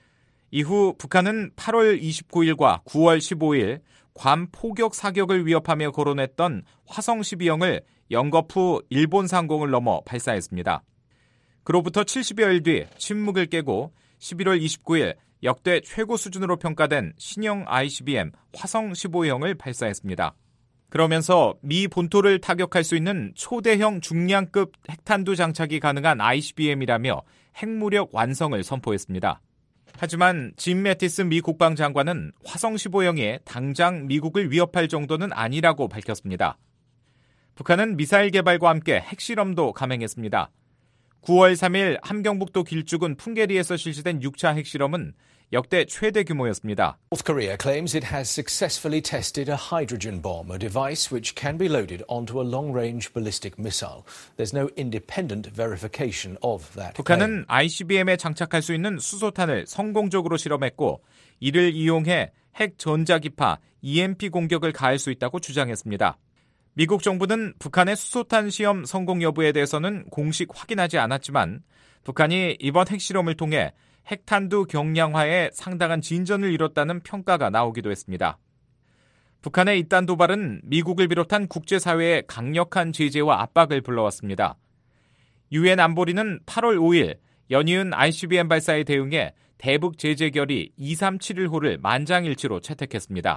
이후 북한은 팔월 이십구일과 구월 십오일 괌 포격 사격을 위협하며 거론했던 화성 십이형을 영겁 후 일본 상공을 넘어 발사했습니다. 그로부터 칠십여일 뒤 침묵을 깨고 십일월 이십구일 역대 최고 수준으로 평가된 신형 아이씨비엠 화성 십오형을 발사했습니다. 그러면서 미 본토를 타격할 수 있는 초대형 중량급 핵탄두 장착이 가능한 아이씨비엠이라며 핵무력 완성을 선포했습니다. 하지만 짐 매티스 미 국방장관은 화성 십오형이 당장 미국을 위협할 정도는 아니라고 밝혔습니다. 북한은 미사일 개발과 함께 핵실험도 감행했습니다. 구월 삼일 함경북도 길쭉은 풍계리에서 실시된 육 차 핵실험은 역대 최대 규모였습니다. North Korea claims it has successfully tested a hydrogen bomb, a device which can be loaded onto a long-range ballistic missile. There's no independent verification of that. 북한은 아이씨비엠에 장착할 수 있는 수소탄을 성공적으로 실험했고 이를 이용해 핵 전자기파 이엠피 공격을 가할 수 있다고 주장했습니다. 미국 정부는 북한의 수소탄 시험 성공 여부에 대해서는 공식 확인하지 않았지만 북한이 이번 핵실험을 통해 핵탄두 경량화에 상당한 진전을 이뤘다는 평가가 나오기도 했습니다. 북한의 이딴 도발은 미국을 비롯한 국제사회의 강력한 제재와 압박을 불러왔습니다. 유엔 안보리는 팔월 오일 연이은 아이씨비엠 발사에 대응해 대북 제재 결의 이삼칠일호를 만장일치로 채택했습니다.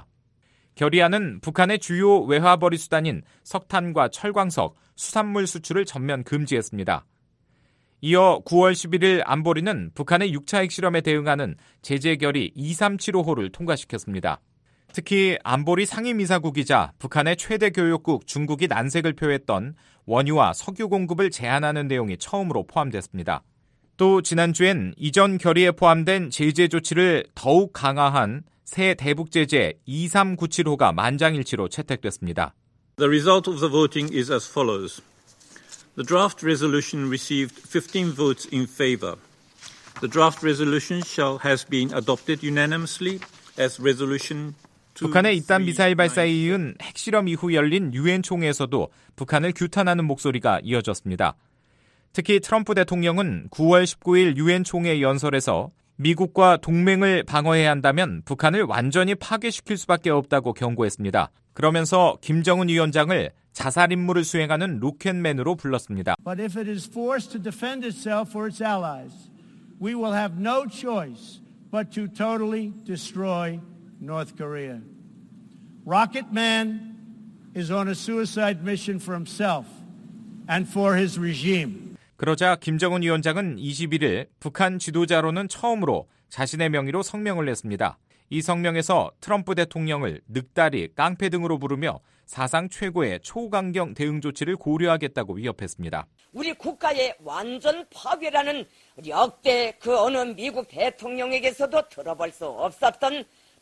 결의안은 북한의 주요 외화벌이 수단인 석탄과 철광석, 수산물 수출을 전면 금지했습니다. 이어 구월 십일일 안보리는 북한의 육 차 핵실험에 대응하는 제재 결의 이삼칠오호를 통과시켰습니다. 특히 안보리 상임이사국이자 북한의 최대 교역국 중국이 난색을 표했던 원유와 석유 공급을 제한하는 내용이 처음으로 포함됐습니다. 또 지난주엔 이전 결의에 포함된 제재 조치를 더욱 강화한 새 대북 제재 이삼구칠호가 만장일치로 채택됐습니다. The result of the voting is as follows. The draft resolution received fifteen votes in favor. The draft resolution shall has been adopted unanimously as resolution 북한의 이딴 미사일 발사에 이은 핵실험 이후 열린 유엔 총회에서도 북한을 규탄하는 목소리가 이어졌습니다. 특히 트럼프 대통령은 구월 십구일 유엔 총회 연설에서 미국과 동맹을 방어해야 한다면 북한을 완전히 파괴시킬 수밖에 없다고 경고했습니다. 그러면서 김정은 위원장을 자살 임무를 수행하는 로켓맨으로 불렀습니다. But if it is forced to defend itself or its allies, we will have no choice but to totally destroy North Korea. Rocket Man is on a suicide mission for himself and for his regime. 그러자 김정은 위원장은 이십일일 북한 지도자로는 처음으로 자신의 명의로 성명을 냈습니다. 이 성명에서 트럼프 대통령을 늑다리, 깡패 등으로 부르며 사상 최고의 초강경 대응 조치를 고려하겠다고 위협했습니다. 우리 국가의 완전 파괴라는 역대 그 어느 미국 대통령에게서도 들어볼 수 없었던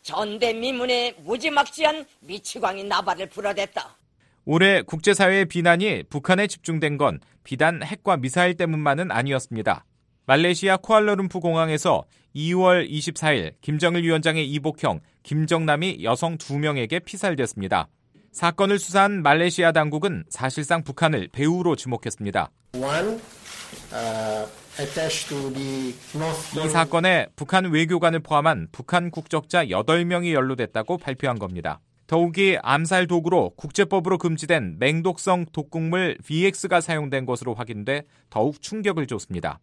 전대미문의 무지막지한 미치광이 나발을 불어댔다. 올해 국제사회의 비난이 북한에 집중된 건 비단 핵과 미사일 때문만은 아니었습니다. 말레이시아 쿠알라룸푸 공항에서 이월 이십사일 김정일 위원장의 이복형 김정남이 여성 두 명에게 피살됐습니다. 사건을 수사한 말레이시아 당국은 사실상 북한을 배후로 지목했습니다. One, uh, attached to the North 이 사건에 북한 외교관을 포함한 북한 국적자 여덟 명이 연루됐다고 발표한 겁니다. 더욱이 암살 도구로 국제법으로 금지된 맹독성 독극물 비엑스가 사용된 것으로 확인돼 더욱 충격을 줬습니다.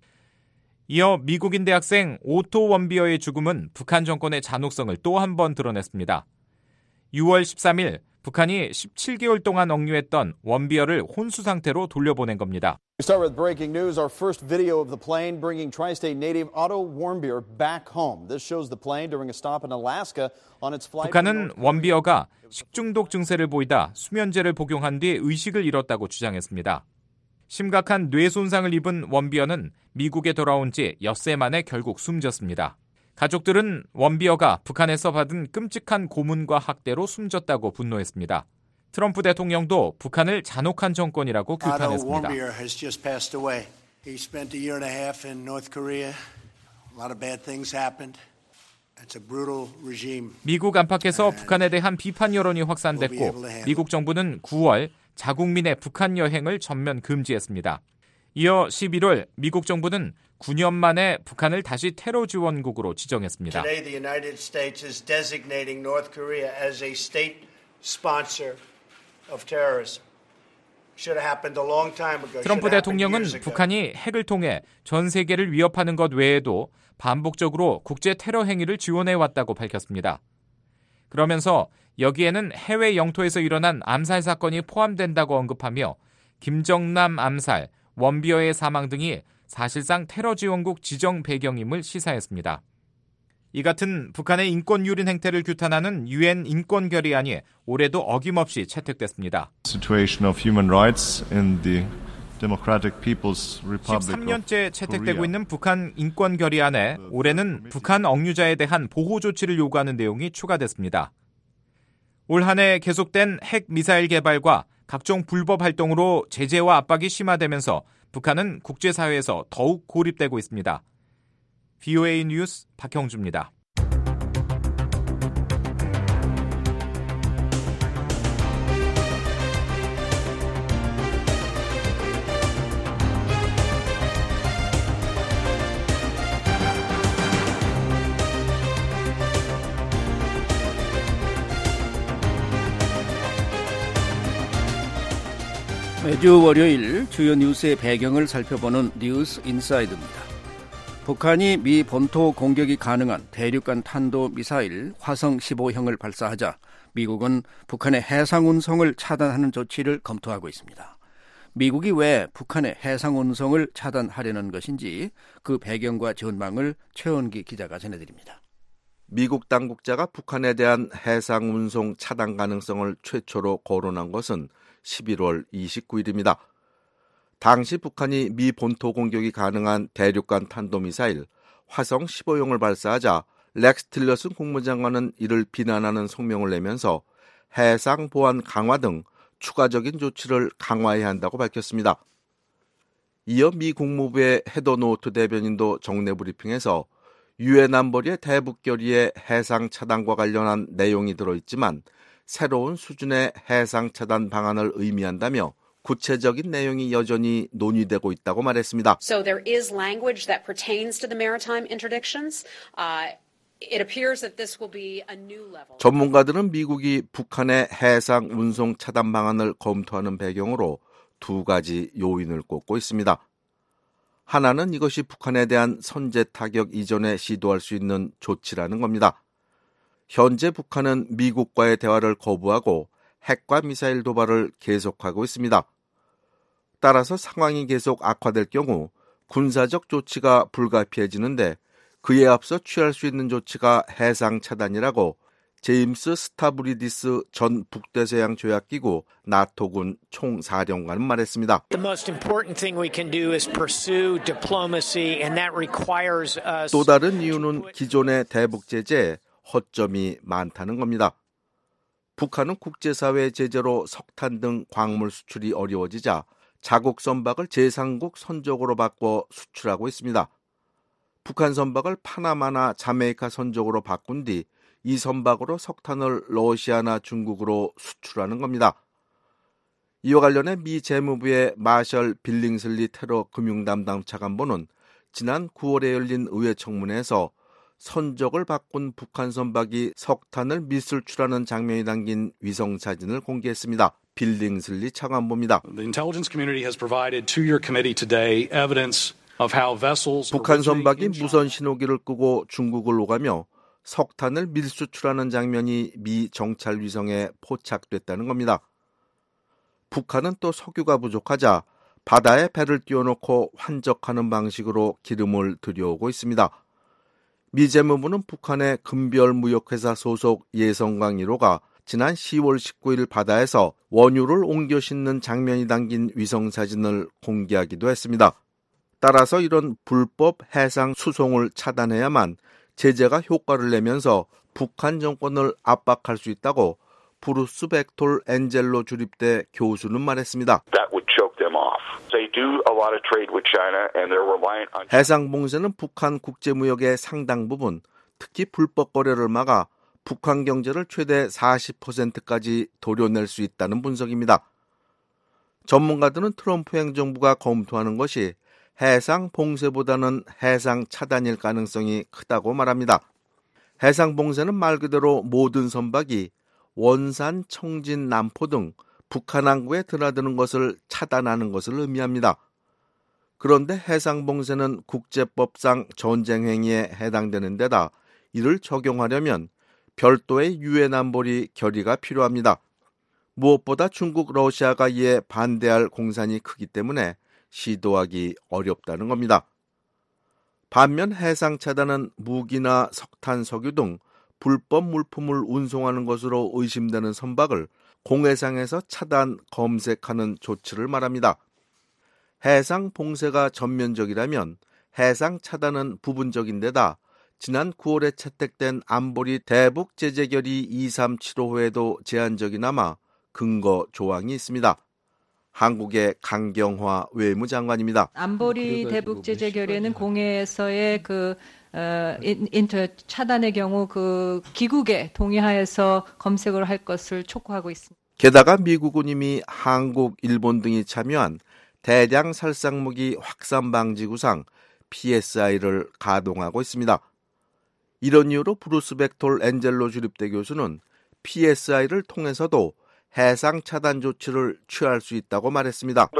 이어 미국인 대학생 오토 원비어의 죽음은 북한 정권의 잔혹성을 또 한 번 드러냈습니다. 유월 십삼일 북한이 십칠 개월 동안 억류했던 원비어를 혼수 상태로 돌려보낸 겁니다. We start with breaking news. Our first video of the plane bringing tri-state native Otto Warmbier back home. This shows the plane during a stop in Alaska on its flight. 북한은 원비어가 식중독 증세를 보이다 수면제를 복용한 뒤 의식을 잃었다고 주장했습니다. 심각한 뇌 손상을 입은 원비어는 미국에 돌아온 지 엿새 만에 결국 숨졌습니다. 가족들은 원비어가 북한에서 받은 끔찍한 고문과 학대로 숨졌다고 분노했습니다. 트럼프 대통령도 북한을 잔혹한 정권이라고 규탄했습니다. Otto Warmbier has just passed away. He spent a year and a half in North Korea. A lot of bad things happened. 미국 안팎에서 북한에 대한 비판 여론이 확산됐고 미국 정부는 구월 자국민의 북한 여행을 전면 금지했습니다. 이어 십일월 미국 정부는 구 년 만에 북한을 다시 테러 지원국으로 지정했습니다. Today, the United States is designating North Korea as a state sponsor of terrorism. Should have happened a long time ago. 트럼프 대통령은 북한이 핵을 통해 전 세계를 위협하는 것 외에도 반복적으로 국제 테러 행위를 지원해 왔다고 밝혔습니다. 그러면서 여기에는 해외 영토에서 일어난 암살 사건이 포함된다고 언급하며 김정남 암살, 원비어의 사망 등이 사실상 테러 지원국 지정 배경임을 시사했습니다. 이 같은 북한의 인권 유린 행태를 규탄하는 유엔 인권 결의안이 올해도 어김없이 채택됐습니다. Situation of human rights in the Democratic People's Republic 십삼 년째 채택되고 있는 북한 인권 결의안에 올해는 북한 억류자에 대한 보호 조치를 요구하는 내용이 추가됐습니다. 올 한 해 계속된 핵 미사일 개발과 각종 불법 활동으로 제재와 압박이 심화되면서 북한은 국제사회에서 더욱 고립되고 있습니다. 브이오에이 뉴스 박형주입니다. 매주 월요일 주요 뉴스의 배경을 살펴보는 뉴스 인사이드입니다. 북한이 미 본토 공격이 가능한 대륙간 탄도미사일 화성 십오형을 발사하자 미국은 북한의 해상운송을 차단하는 조치를 검토하고 있습니다. 미국이 왜 북한의 해상운송을 차단하려는 것인지 그 배경과 전망을 최원기 기자가 전해드립니다. 미국 당국자가 북한에 대한 해상운송 차단 가능성을 최초로 거론한 것은 십일월 이십구일입니다. 당시 북한이 미 본토 공격이 가능한 대륙간 탄도미사일 화성 십오형을 발사하자 렉스 틸러슨 국무장관은 이를 비난하는 성명을 내면서 해상 보안 강화 등 추가적인 조치를 강화해야 한다고 밝혔습니다. 이어 미 국무부의 헤더 노트 대변인도 정례 브리핑에서 유엔 안보리의 대북 결의에 해상 차단과 관련한 내용이 들어있지만 새로운 수준의 해상 차단 방안을 의미한다며 구체적인 내용이 여전히 논의되고 있다고 말했습니다. So there is language that pertains to the maritime interdictions. Uh, it appears that this will be a new level. 전문가들은 미국이 북한의 해상 운송 차단 방안을 검토하는 배경으로 두 가지 요인을 꼽고 있습니다. 하나는 이것이 북한에 대한 선제 타격 이전에 시도할 수 있는 조치라는 겁니다. 현재 북한은 미국과의 대화를 거부하고 핵과 미사일 도발을 계속하고 있습니다. 따라서 상황이 계속 악화될 경우 군사적 조치가 불가피해지는데 그에 앞서 취할 수 있는 조치가 해상 차단이라고 제임스 스타브리디스 전 북대서양 조약기구 나토군 총사령관은 말했습니다. The most important thing we can do is pursue diplomacy, and that requires us. 또 다른 이유는 기존의 대북 제재에 허점이 많다는 겁니다. 북한은 국제사회 제재로 석탄 등 광물 수출이 어려워지자 자국 선박을 제삼국 선적으로 바꿔 수출하고 있습니다. 북한 선박을 파나마나 자메이카 선적으로 바꾼 뒤 이 선박으로 석탄을 러시아나 중국으로 수출하는 겁니다. 이와 관련해 미 재무부의 마셜 빌링슬리 테러 금융 담당 차관보는 지난 구월에 열린 의회 청문회에서 선적을 바꾼 북한 선박이 석탄을 미술출하는 장면이 담긴 위성사진을 공개했습니다. 빌링슬리 차관보입니다. The intelligence community has provided to your committee today evidence of how vessels 북한 선박이 무선 신호기를 끄고 중국을 오가며 석탄을 밀수출하는 장면이 미 정찰 위성에 포착됐다는 겁니다. 북한은 또 석유가 부족하자 바다에 배를 띄워놓고 환적하는 방식으로 기름을 들여오고 있습니다. 미 재무부는 북한의 금별 무역회사 소속 예성강 일 호가 지난 시월 십구일 바다에서 원유를 옮겨 싣는 장면이 담긴 위성사진을 공개하기도 했습니다. 따라서 이런 불법 해상 수송을 차단해야만 제재가 효과를 내면서 북한 정권을 압박할 수 있다고 브루스 벡톨 엔젤로 주립대 교수는 말했습니다. 해상 봉쇄는 북한 국제무역의 상당 부분, 특히 불법 거래를 막아 북한 경제를 최대 사십 퍼센트까지 도려낼 수 있다는 분석입니다. 전문가들은 트럼프 행정부가 검토하는 것이 해상 봉쇄보다는 해상 차단일 가능성이 크다고 말합니다. 해상 봉쇄는 말 그대로 모든 선박이 원산, 청진, 남포 등 북한 항구에 드나드는 것을 차단하는 것을 의미합니다. 그런데 해상 봉쇄는 국제법상 전쟁 행위에 해당되는 데다 이를 적용하려면 별도의 유엔 안보리 결의가 필요합니다. 무엇보다 중국, 러시아가 이에 반대할 공산이 크기 때문에 시도하기 어렵다는 겁니다. 반면 해상 차단은 무기나 석탄, 석유 등 불법 물품을 운송하는 것으로 의심되는 선박을 공해상에서 차단, 검색하는 조치를 말합니다. 해상 봉쇄가 전면적이라면 해상 차단은 부분적인데다 지난 구월에 채택된 안보리 대북 제재 결의 이삼칠오호에도 제한적이나마 근거 조항이 있습니다. 한국의 강경화 외무장관입니다. 안보리 대북 제재 결의는 공해에서의 그 어, 인터 차단의 경우 그 기국에 동의하여서 검색을 할 것을 촉구하고 있습니다. 게다가 미국은 이미 한국, 일본 등이 참여한 대량 살상무기 확산 방지 구상 피에스아이를 가동하고 있습니다. 이런 이유로 브루스 벡톨 엔젤로 주립대 교수는 피에스아이를 통해서도 해상 차단 조치를 취할 수 있다고 말했습니다.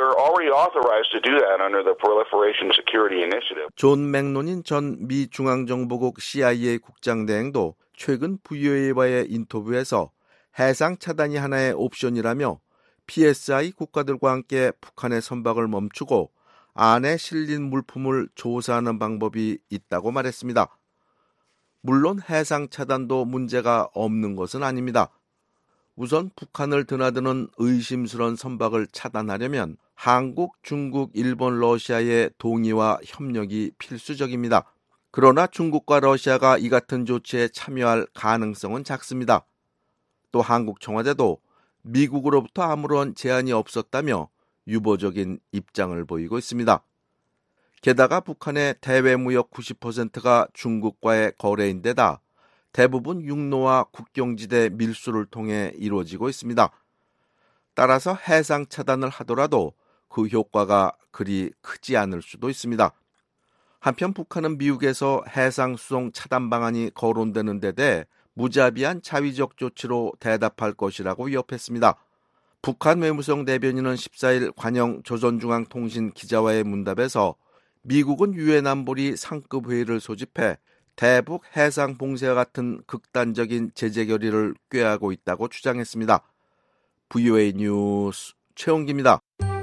존 맥노닌 전 미 중앙정보국 씨아이에이 국장 대행도 최근 브이오에이와의 인터뷰에서 해상 차단이 하나의 옵션이라며 피에스아이 국가들과 함께 북한의 선박을 멈추고 안에 실린 물품을 조사하는 방법이 있다고 말했습니다. 물론 해상 차단도 문제가 없는 것은 아닙니다. 우선 북한을 드나드는 의심스러운 선박을 차단하려면 한국, 중국, 일본, 러시아의 동의와 협력이 필수적입니다. 그러나 중국과 러시아가 이 같은 조치에 참여할 가능성은 작습니다. 또 한국 청와대도 미국으로부터 아무런 제한이 없었다며 유보적인 입장을 보이고 있습니다. 게다가 북한의 대외무역 구십 퍼센트가 중국과의 거래인데다 대부분 육로와 국경지대 밀수를 통해 이루어지고 있습니다. 따라서 해상 차단을 하더라도 그 효과가 그리 크지 않을 수도 있습니다. 한편 북한은 미국에서 해상 수송 차단 방안이 거론되는 데 대해 무자비한 자위적 조치로 대답할 것이라고 위협했습니다. 북한 외무성 대변인은 십사일 관영 조선중앙통신 기자와의 문답에서 미국은 유엔 안보리 상급 회의를 소집해 대북 해상 봉쇄와 같은 극단적인 제재 결의를 꾀하고 있다고 주장했습니다. 브이오에이 뉴스 최홍기입니다.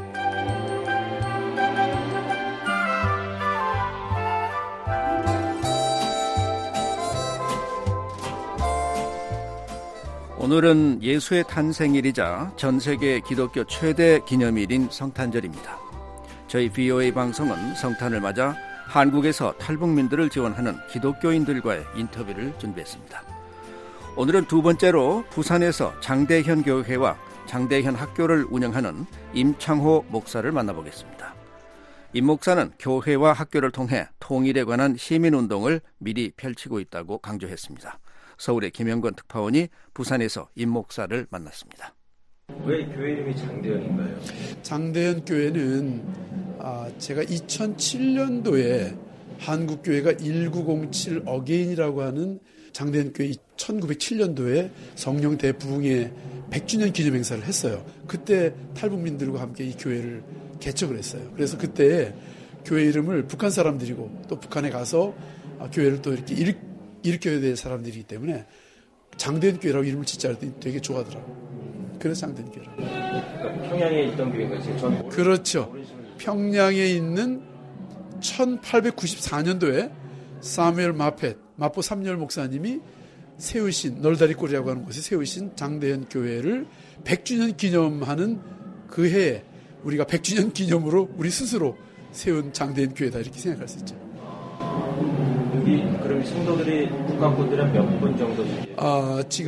오늘은 예수의 탄생일이자 전 세계 기독교 최대 기념일인 성탄절입니다. 저희 브이오에이 방송은 성탄을 맞아 한국에서 탈북민들을 지원하는 기독교인들과의 인터뷰를 준비했습니다. 오늘은 두 번째로 부산에서 장대현 교회와 장대현 학교를 운영하는 임창호 목사를 만나보겠습니다. 임 목사는 교회와 학교를 통해 통일에 관한 시민운동을 미리 펼치고 있다고 강조했습니다. 서울의 김영건 특파원이 부산에서 임 목사를 만났습니다. 왜 교회 이름이 장대현인가요? 장대현 교회는 아, 제가 이천칠년도에 한국교회가 천구백칠 어게인이라고 하는 장대현 교회 천구백칠년도에 성령 대부흥의 백 주년 기념 행사를 했어요. 그때 탈북민들과 함께 이 교회를 개척을 했어요. 그래서 그때 교회 이름을 북한 사람들이고 또 북한에 가서 교회를 또 이렇게 일, 일으켜야 될 사람들이기 때문에 장대현 교회라고 이름을 짓자 했더니 되게 좋아하더라고요. 그래서 장대현 교회라고. 그러니까 평양에 있던 교회가 지금 전 그렇죠. 평양에 있는 천팔백구십사년도에 사무엘 마펫, 마포 삼열 목사님이 세우신, 널다리골이라고 하는 곳에 세우신 장대현 교회를 백 주년 기념하는 그 해에 우리가 백 주년 기념으로 우리 스스로 세운 장대현 교회다 이렇게 생각할 수 있죠. 여기 그럼 성도들이 북한분들은 몇 분 정도? 아, 지금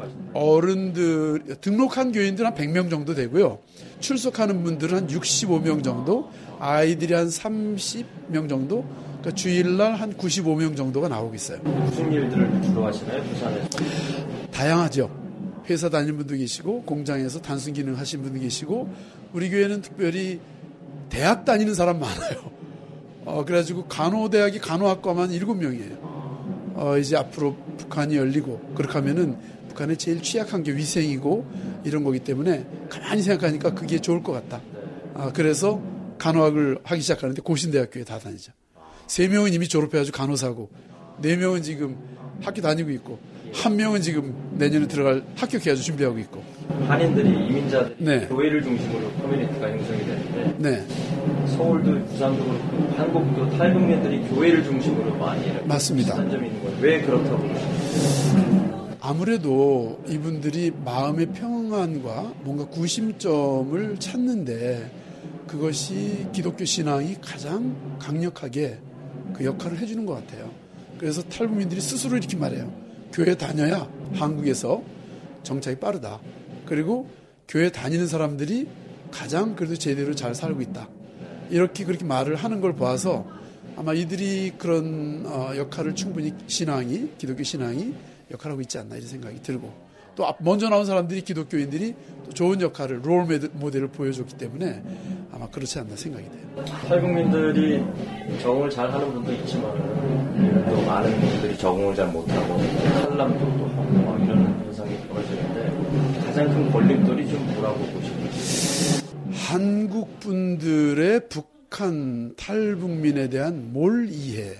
어른들, 등록한 교인들 한 백 명 정도 되고요. 출석하는 분들은 한 육십오 명 정도, 아이들이 한 삼십 명 정도, 그러니까 주일날 한 구십오 명 정도가 나오고 있어요. 무슨 일들을 주로 하시나요, 부산에서? 다양하죠. 회사 다니는 분도 계시고, 공장에서 단순 기능 하시는 분도 계시고, 우리 교회는 특별히 대학 다니는 사람 많아요. 어, 그래가지고 간호대학이 간호학과만 일곱 명이에요. 어, 이제 앞으로 북한이 열리고, 그렇게 하면은 북한의 제일 취약한 게 위생이고 이런 거기 때문에 가만히 생각하니까 그게 좋을 것 같다. 아, 그래서 간호학을 하기 시작하는데 고신대학교에 다 다니죠. 세 명은 이미 졸업해가지고 간호사고, 네 명은 지금 학교 다니고 있고, 한 명은 지금 내년에 들어갈 합격해가지고 준비하고 있고. 한인들이, 이민자들이 네. 교회를 중심으로 커뮤니티가 형성이 되는데 네. 서울도 부산도 그렇고 한국도 탈북민들이 교회를 중심으로 많이 맞습니다. 비슷한 점이 있는 거예요. 왜 그렇다고 그러십니까? 아무래도 이분들이 마음의 평안과 뭔가 구심점을 찾는데 그것이 기독교 신앙이 가장 강력하게 그 역할을 해주는 것 같아요. 그래서 탈북민들이 스스로 이렇게 말해요. 교회 다녀야 한국에서 정착이 빠르다. 그리고 교회 다니는 사람들이 가장 그래도 제대로 잘 살고 있다. 이렇게 그렇게 말을 하는 걸 봐서 아마 이들이 그런 어, 역할을 충분히 신앙이, 기독교 신앙이 역할하고 있지 않나 이런 생각이 들고, 또 먼저 나온 사람들이 기독교인들이 또 좋은 역할을, 롤 모델을 보여줬기 때문에 아마 그렇지 않나 생각이 돼요. 탈북민들이 적응을 잘 하는 분도 있지만 또 많은 분들이 적응을 잘 못하고 탈남도 또 하고 막 이런 현상이 벌어지는데 가장 큰 걸림돌이 좀 뭐라고 보십니까? 한국 분들의 북한 탈북민에 대한 몰 이해가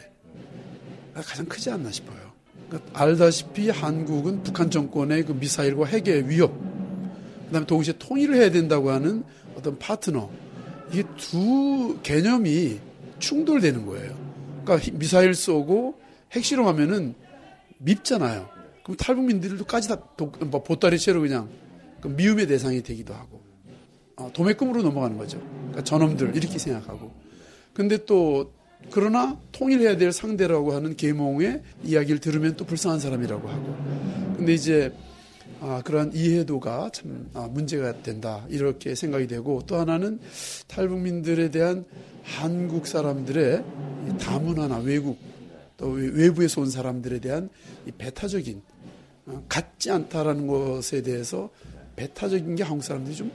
가장 크지 않나 싶어요. 그러니까 알다시피 한국은 북한 정권의 그 미사일과 핵의 위협, 그다음에 동시에 통일을 해야 된다고 하는 어떤 파트너, 이게 두 개념이 충돌되는 거예요. 그러니까 미사일 쏘고 핵실험하면은 밉잖아요. 그럼 탈북민들도까지 다 도, 뭐 보따리채로 그냥 그 미움의 대상이 되기도 하고, 어, 도매금으로 넘어가는 거죠. 그러니까 저놈들 이렇게 생각하고. 근데 또 그러나 통일해야 될 상대라고 하는 계몽의 이야기를 들으면 또 불쌍한 사람이라고 하고. 근데 이제 아, 그러한 이해도가 참 아, 문제가 된다 이렇게 생각이 되고, 또 하나는 탈북민들에 대한 한국 사람들의 다문화나 외국 또 외부에서 온 사람들에 대한 이 배타적인 어, 같지 않다라는 것에 대해서 배타적인 게 한국 사람들이 좀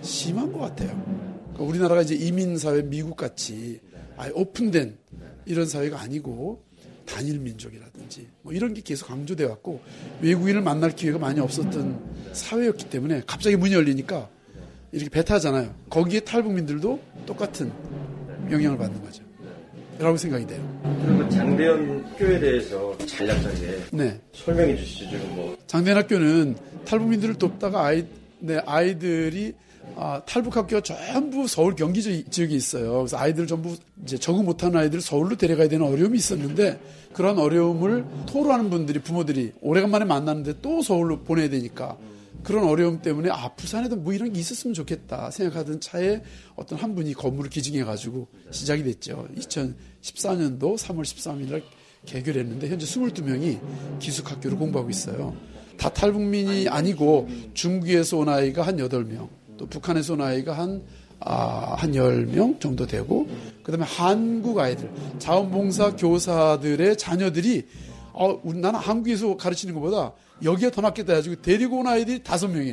심한 것 같아요. 그러니까 우리나라가 이제 이민사회 미국 같이 아예 오픈된 이런 사회가 아니고 단일 민족이라든지 뭐 이런 게 계속 강조돼 왔고, 외국인을 만날 기회가 많이 없었던 사회였기 때문에 갑자기 문이 열리니까 이렇게 배타잖아요. 거기에 탈북민들도 똑같은 영향을 받는 거죠. 라고 생각이 돼요. 그리고 장대현 학교에 대해서 간략하게 네. 설명해 주시죠. 지금 뭐 장대현 학교는 탈북민들을 돕다가 아이, 네, 아이들이 아, 탈북학교가 전부 서울 경기 지역에 있어요. 그래서 아이들 전부 이제 적응 못하는 아이들을 서울로 데려가야 되는 어려움이 있었는데, 그런 어려움을 토로하는 분들이, 부모들이 오래간만에 만나는데 또 서울로 보내야 되니까 그런 어려움 때문에 아, 부산에도 뭐 이런 게 있었으면 좋겠다 생각하던 차에 어떤 한 분이 건물을 기증해가지고 시작이 됐죠. 이천십사 년도 삼월 십삼일 날 개교를 했는데 현재 이십이 명이 기숙학교를 공부하고 있어요. 다 탈북민이 아니고 중국에서 온 아이가 한 여덟 명, 또 북한에서 온 아이가 한, 아, 한 열 명 정도 되고, 그 다음에 한국 아이들, 자원봉사 교사들의 자녀들이, 어, 우리, 나는 한국에서 가르치는 것보다 여기가 더 낫겠다 해가지고 데리고 온 아이들이 다섯 명이에요.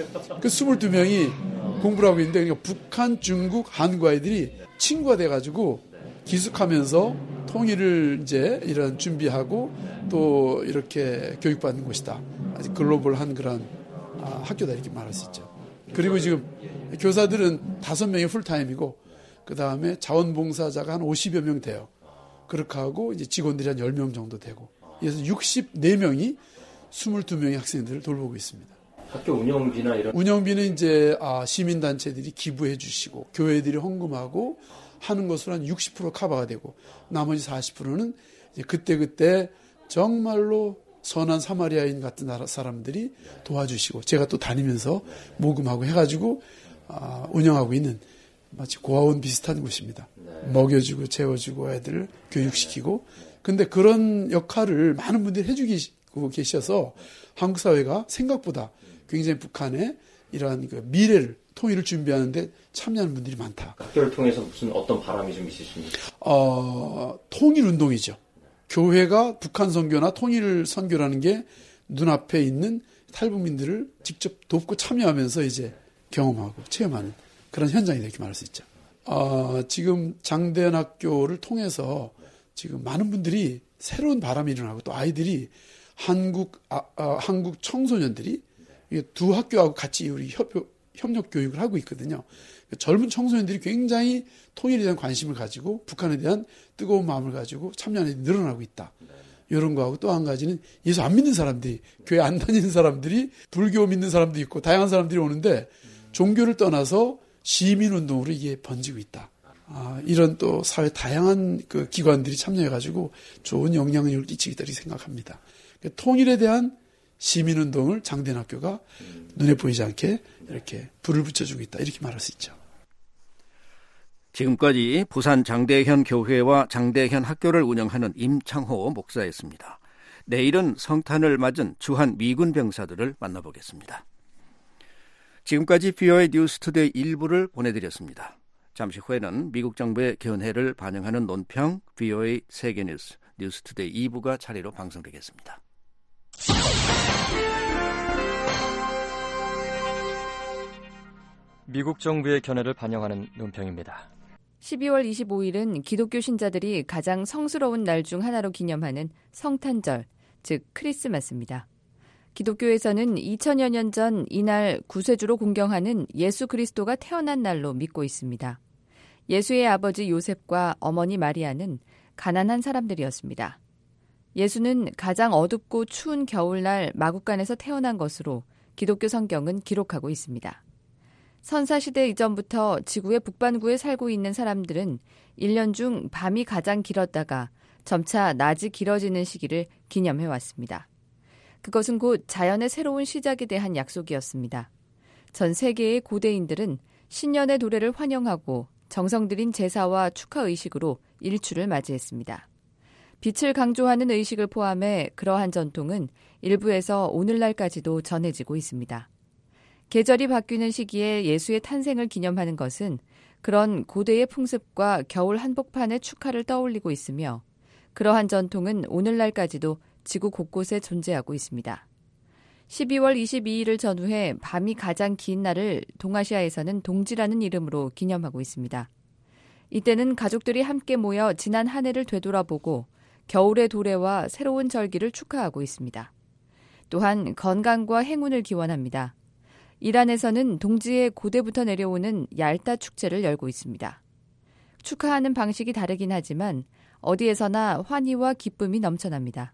그 이십이 명이 공부를 하고 있는데, 그러니까 북한, 중국, 한국 아이들이 친구가 돼가지고 기숙하면서 통일을 이제 이런 준비하고 또 이렇게 교육받는 곳이다. 아주 글로벌한 그런 아, 학교다 이렇게 말할 수 있죠. 그리고 지금 교사들은 다섯 명이 풀타임이고, 그 다음에 자원봉사자가 한 오십여 명 돼요. 그렇게 하고 이제 직원들이 한 열 명 정도 되고, 그래서 육십사 명이 이십이 명의 학생들을 돌보고 있습니다. 학교 운영비나 이런 운영비는 이제 아, 시민단체들이 기부해 주시고 교회들이 헌금하고 하는 것으로 한 육십 퍼센트 커버가 되고, 나머지 사십 퍼센트는 이제 그때그때 정말로 선한 사마리아인 같은 나라 사람들이 도와주시고, 제가 또 다니면서 모금하고 해가지고 아, 운영하고 있는 마치 고아원 비슷한 곳입니다. 네. 먹여주고 재워주고 애들을 교육시키고, 근데 그런 역할을 많은 분들이 해주고 갖고 계셔서 한국 사회가 생각보다 굉장히 북한의 이러한 그 미래를 통일을 준비하는데 참여하는 분들이 많다. 학교를 통해서 무슨 어떤 바람이 좀 있으십니까? 어, 통일 운동이죠. 교회가 북한 선교나 통일 선교라는 게 눈앞에 있는 탈북민들을 직접 돕고 참여하면서 이제 경험하고 체험하는 그런 현장이 이렇게 말할 수 있죠. 어, 지금 장대현학교를 통해서 지금 많은 분들이 새로운 바람이 일어나고 또 아이들이 한국 아, 아, 한국 청소년들이 두 학교하고 같이 우리 협, 협력 교육을 하고 있거든요. 젊은 청소년들이 굉장히 통일에 대한 관심을 가지고 북한에 대한 뜨거운 마음을 가지고 참여하는 애들이 늘어나고 있다. 이런 거하고 또 한 가지는 예수 안 믿는 사람들이, 교회 안 다니는 사람들이, 불교 믿는 사람도 있고 다양한 사람들이 오는데 종교를 떠나서 시민운동으로 이게 번지고 있다. 아, 이런 또 사회 다양한 그 기관들이 참여해가지고 좋은 영향력을 끼치겠다 이렇게 생각합니다. 그러니까 통일에 대한 시민운동을 장대현학교가 눈에 보이지 않게 이렇게 불을 붙여주고 있다 이렇게 말할 수 있죠. 지금까지 부산 장대현 교회와 장대현 학교를 운영하는 임창호 목사였습니다. 내일은 성탄을 맞은 주한 미군 병사들을 만나보겠습니다. 지금까지 비오에이 뉴스투데이 일부를 보내드렸습니다. 잠시 후에는 미국 정부의 견해를 반영하는 논평 비오에이 세계뉴스 뉴스투데이 이 부가 차례로 방송되겠습니다. 미국 정부의 견해를 반영하는 논평입니다. 십이월 이십오일은 기독교 신자들이 가장 성스러운 날 중 하나로 기념하는 성탄절, 즉 크리스마스입니다. 기독교에서는 이천여 년 전 이날 구세주로 공경하는 예수 그리스도가 태어난 날로 믿고 있습니다. 예수의 아버지 요셉과 어머니 마리아는 가난한 사람들이었습니다. 예수는 가장 어둡고 추운 겨울날 마국간에서 태어난 것으로 기독교 성경은 기록하고 있습니다. 선사시대 이전부터 지구의 북반구에 살고 있는 사람들은 일 년 중 밤이 가장 길었다가 점차 낮이 길어지는 시기를 기념해왔습니다. 그것은 곧 자연의 새로운 시작에 대한 약속이었습니다. 전 세계의 고대인들은 신년의 도래를 환영하고 정성 들인 제사와 축하 의식으로 일출을 맞이했습니다. 빛을 강조하는 의식을 포함해 그러한 전통은 일부에서 오늘날까지도 전해지고 있습니다. 계절이 바뀌는 시기에 예수의 탄생을 기념하는 것은 그런 고대의 풍습과 겨울 한복판의 축하를 떠올리고 있으며 그러한 전통은 오늘날까지도 지구 곳곳에 존재하고 있습니다. 십이월 이십이일을 전후해 밤이 가장 긴 날을 동아시아에서는 동지라는 이름으로 기념하고 있습니다. 이때는 가족들이 함께 모여 지난 한 해를 되돌아보고 겨울의 도래와 새로운 절기를 축하하고 있습니다. 또한 건강과 행운을 기원합니다. 이란에서는 동지의 고대부터 내려오는 얄타 축제를 열고 있습니다. 축하하는 방식이 다르긴 하지만 어디에서나 환희와 기쁨이 넘쳐납니다.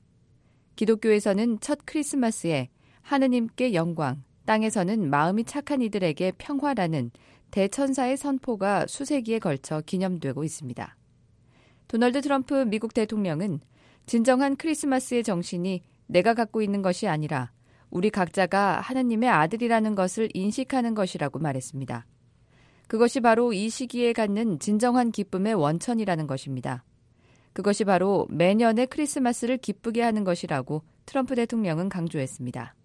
기독교에서는 첫 크리스마스에 하느님께 영광, 땅에서는 마음이 착한 이들에게 평화라는 대천사의 선포가 수세기에 걸쳐 기념되고 있습니다. 도널드 트럼프 미국 대통령은 진정한 크리스마스의 정신이 내가 갖고 있는 것이 아니라 우리 각자가 하느님의 아들이라는 것을 인식하는 것이라고 말했습니다. 그것이 바로 이 시기에 갖는 진정한 기쁨의 원천이라는 것입니다. 그것이 바로 매년의 크리스마스를 기쁘게 하는 것이라고 트럼프 대통령은 강조했습니다.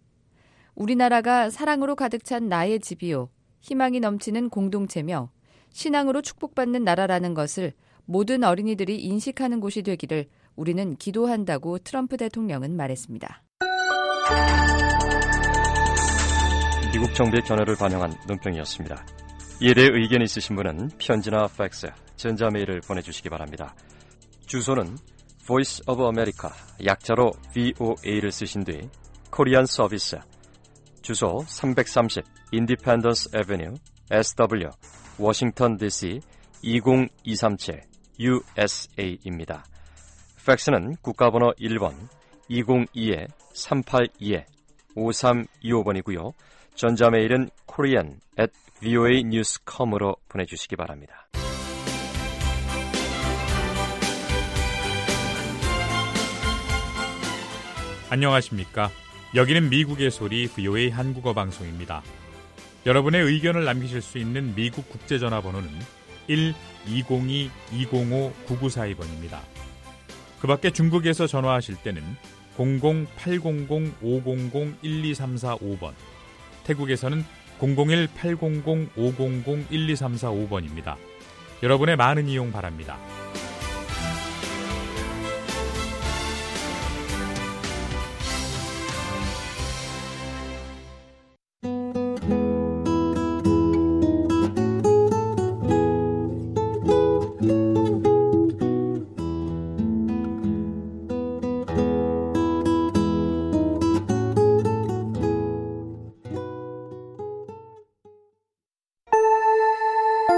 우리나라가 사랑으로 가득 찬 나의 집이요, 희망이 넘치는 공동체며 신앙으로 축복받는 나라라는 것을 모든 어린이들이 인식하는 곳이 되기를 우리는 기도한다고 트럼프 대통령은 말했습니다. 미국 정부의 견해를 반영한 논평이었습니다. 이에 대해 의견이 있으신 분은 편지나 팩스, 전자메일을 보내주시기 바랍니다. 주소는 Voice of America, 약자로 브이오에이를 쓰신 뒤 코리안 서비스, 주소 삼백삼십 Independence Avenue, 에스더블유, 워싱턴 디씨 이공이삼칠 유에스에이입니다. 팩스는 국가번호 일 번 이공이 삼팔이 오삼이오 번이고요. 전자메일은 korean at voa news dot com으로 보내주시기 바랍니다. 안녕하십니까? 여기는 미국의 소리 브이오에이 한국어 방송입니다. 여러분의 의견을 남기실 수 있는 미국 국제전화번호는 일 이공이 이공오 구구사이 번입니다. 그 밖에 중국에서 전화하실 때는 공공 팔공공 오공공 일이삼사오 번, 태국에서는 공공일 팔공공 오공공 일이삼사오 번입니다. 여러분의 많은 이용 바랍니다.